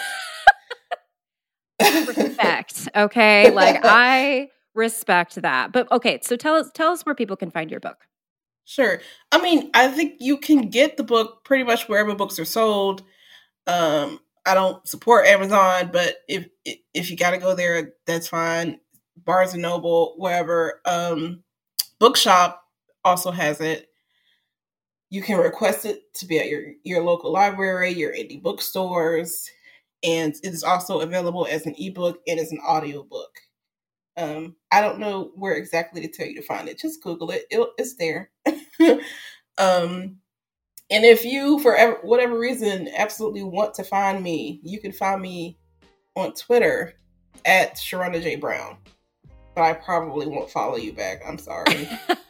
respect, okay? Like I respect that. But okay, so tell us tell us where people can find your book. Sure. I mean, I think you can get the book pretty much wherever books are sold. Um, I don't support Amazon, but if if you got to go there, that's fine. Barnes and Noble, wherever. Um, Bookshop also has it. You can request it to be at your, your local library, your indie bookstores, and it is also available as an ebook and as an audiobook. Um, I don't know where exactly to tell you to find it. Just Google it. It'll, it's there. um, and if you, for ever, whatever reason, absolutely want to find me, you can find me on Twitter at Sharonda J. Brown. But I probably won't follow you back. I'm sorry.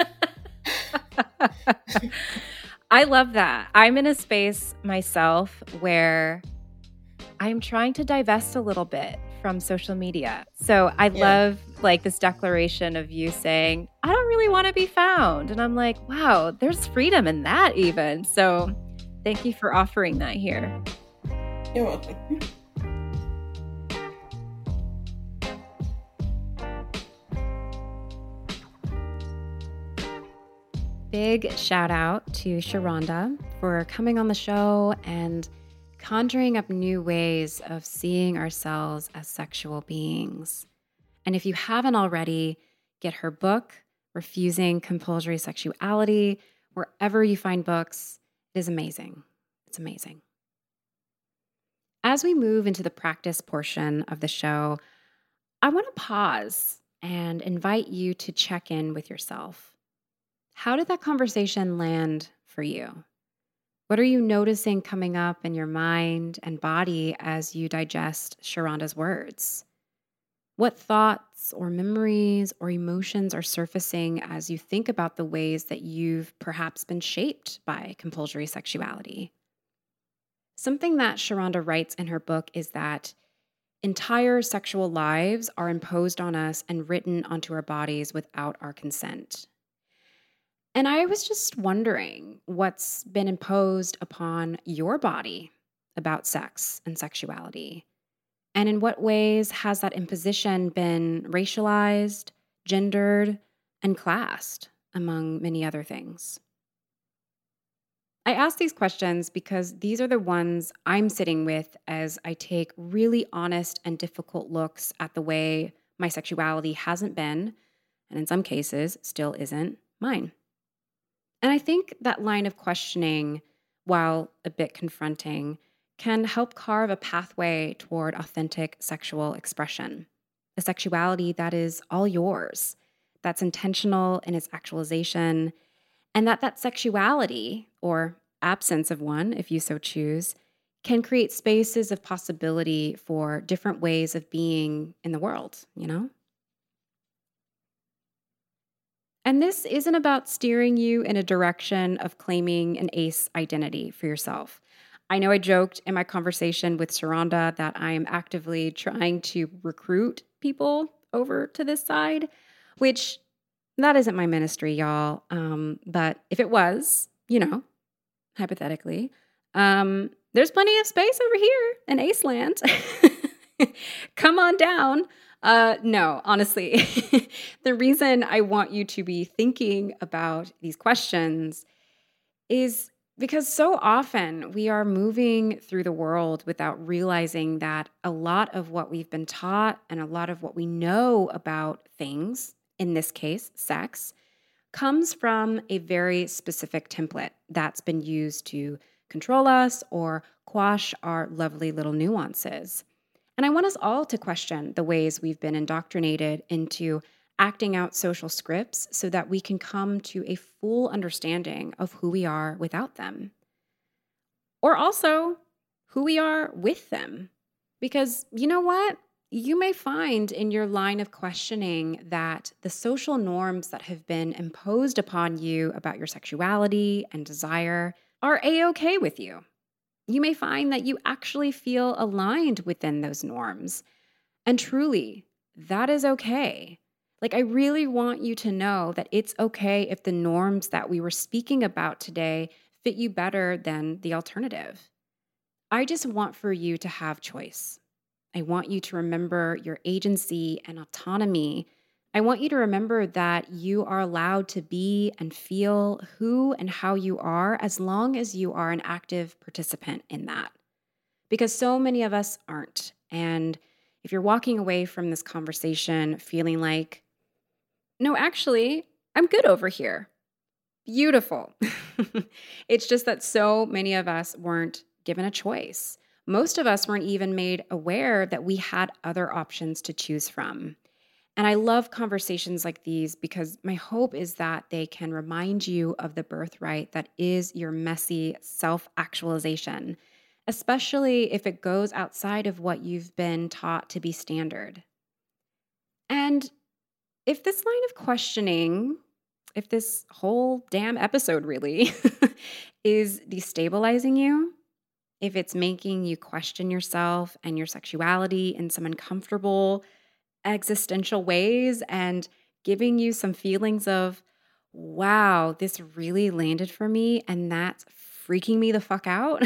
I love that. I'm in a space myself where I'm trying to divest a little bit from social media. So I yeah. love like this declaration of you saying, I don't really want to be found. And I'm like, wow, there's freedom in that even. So thank you for offering that here. You're welcome. big shout out to Sharonda for coming on the show and conjuring up new ways of seeing ourselves as sexual beings. And if you haven't already, get her book, Refusing Compulsory Sexuality, wherever you find books. It is amazing. It's amazing. As we move into the practice portion of the show, I want to pause and invite you to check in with yourself. How did that conversation land for you? What are you noticing coming up in your mind and body as you digest Sharonda's words? What thoughts or memories or emotions are surfacing as you think about the ways that you've perhaps been shaped by compulsory sexuality? Something that Sharonda writes in her book is that entire sexual lives are imposed on us and written onto our bodies without our consent. And I was just wondering what's been imposed upon your body about sex and sexuality. And in what ways has that imposition been racialized, gendered, and classed, among many other things? I ask these questions because these are the ones I'm sitting with as I take really honest and difficult looks at the way my sexuality hasn't been, and in some cases still isn't, mine. And I think that line of questioning, while a bit confronting, can help carve a pathway toward authentic sexual expression, a sexuality that is all yours, that's intentional in its actualization, and that that sexuality, or absence of one, if you so choose, can create spaces of possibility for different ways of being in the world, you know? And this isn't about steering you in a direction of claiming an ace identity for yourself. I know I joked in my conversation with Sharonda that I am actively trying to recruit people over to this side, which that isn't my ministry, y'all. Um, but if it was, you know, hypothetically, um, there's plenty of space over here in Aceland. Come on down. Uh, no, honestly, the reason I want you to be thinking about these questions is because so often we are moving through the world without realizing that a lot of what we've been taught and a lot of what we know about things, in this case, sex, comes from a very specific template that's been used to control us or quash our lovely little nuances. And I want us all to question the ways we've been indoctrinated into acting out social scripts so that we can come to a full understanding of who we are without them. Or also who we are with them. Because you know what? You may find in your line of questioning that the social norms that have been imposed upon you about your sexuality and desire are A-okay with you. You may find that you actually feel aligned within those norms. And truly, that is okay. Like, I really want you to know that it's okay if the norms that we were speaking about today fit you better than the alternative. I just want for you to have choice. I want you to remember your agency and autonomy. I want you to remember that you are allowed to be and feel who and how you are as long as you are an active participant in that. Because so many of us aren't. And if you're walking away from this conversation feeling like, no, actually, I'm good over here. Beautiful. It's just that so many of us weren't given a choice. Most of us weren't even made aware that we had other options to choose from. And I love conversations like these because my hope is that they can remind you of the birthright that is your messy self-actualization, especially if it goes outside of what you've been taught to be standard. And if this line of questioning, if this whole damn episode really is destabilizing you, if it's making you question yourself and your sexuality in some uncomfortable existential ways and giving you some feelings of, wow, this really landed for me and that's freaking me the fuck out.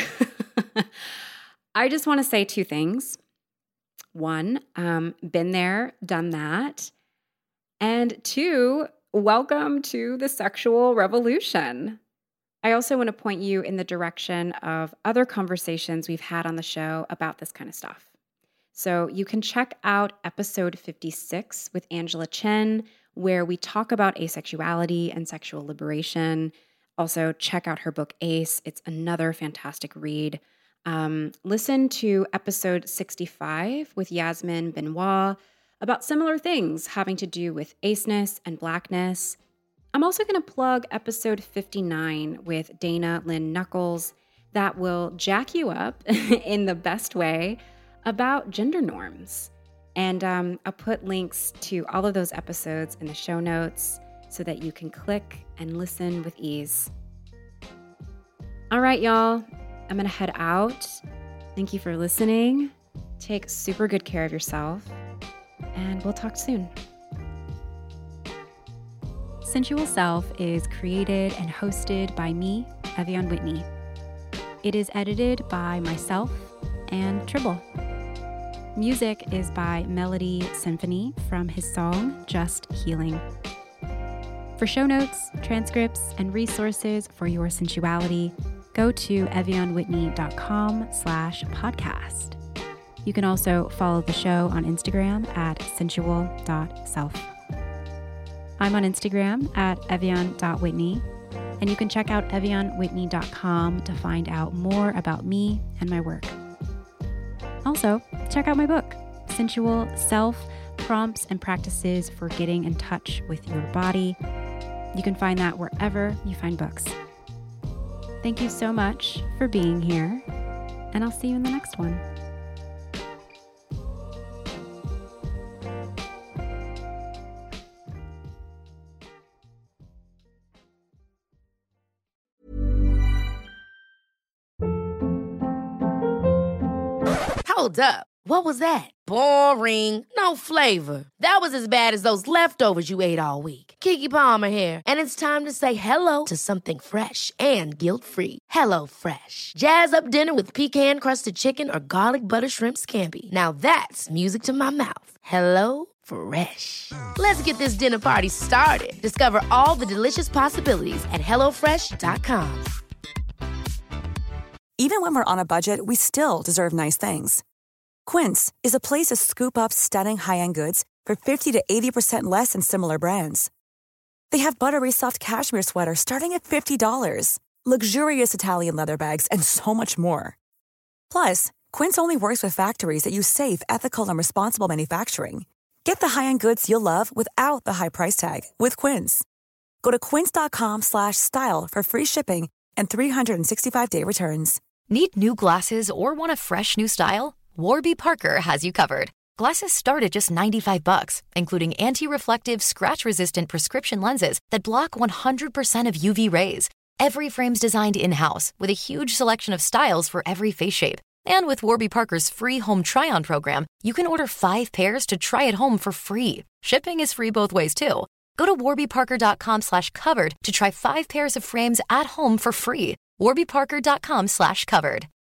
I just want to say two things. One, um, been there, done that. And two, welcome to the sexual revolution. I also want to point you in the direction of other conversations we've had on the show about this kind of stuff. So you can check out episode fifty-six with Angela Chen, where we talk about asexuality and sexual liberation. Also, check out her book, Ace. It's another fantastic read. Um, listen to episode sixty-five with Yasmin Benoit about similar things having to do with aceness and blackness. I'm also going to plug episode fifty-nine with Dana Lynn Knuckles that will jack you up in the best way about gender norms. And um, I'll put links to all of those episodes in the show notes so that you can click and listen with ease. All right, y'all, I'm going to head out. Thank you for listening. Take super good care of yourself, and we'll talk soon. Sensual Self is created and hosted by me, Evian Whitney. It is edited by myself and Tribble. Music is by Melody Symphony from his song, Just Healing. For show notes, transcripts, and resources for your sensuality, go to evianwhitney.com slash podcast. You can also follow the show on Instagram at sensual dot self. I'm on Instagram at evian dot whitney, and you can check out evian whitney dot com to find out more about me and my work. Also, check out my book, Sensual Self, Prompts and Practices for Getting in Touch with Your Body. You can find that wherever you find books. Thank you so much for being here, and I'll see you in the next one. Hold up. What was that? Boring. No flavor. That was as bad as those leftovers you ate all week. Keke Palmer here, and it's time to say hello to something fresh and guilt-free. Hello Fresh. Jazz up dinner with pecan-crusted chicken or garlic butter shrimp scampi. Now that's music to my mouth. Hello Fresh. Let's get this dinner party started. Discover all the delicious possibilities at hello fresh dot com. Even when we're on a budget, we still deserve nice things. Quince is a place to scoop up stunning high-end goods for fifty to eighty percent less than similar brands. They have buttery soft cashmere sweaters starting at fifty dollars, luxurious Italian leather bags, and so much more. Plus, Quince only works with factories that use safe, ethical, and responsible manufacturing. Get the high-end goods you'll love without the high price tag with Quince. Go to quince.com slash style for free shipping and three sixty-five day returns. Need new glasses or want a fresh new style? Warby Parker has you covered. Glasses start at just ninety-five bucks, including anti-reflective, scratch-resistant prescription lenses that block one hundred percent of U V rays. Every frame's designed in-house with a huge selection of styles for every face shape. And with Warby Parker's free home try-on program, you can order five pairs to try at home for free. Shipping is free both ways, too. Go to warbyparker.com slash covered to try five pairs of frames at home for free. warbyparker.com slash covered.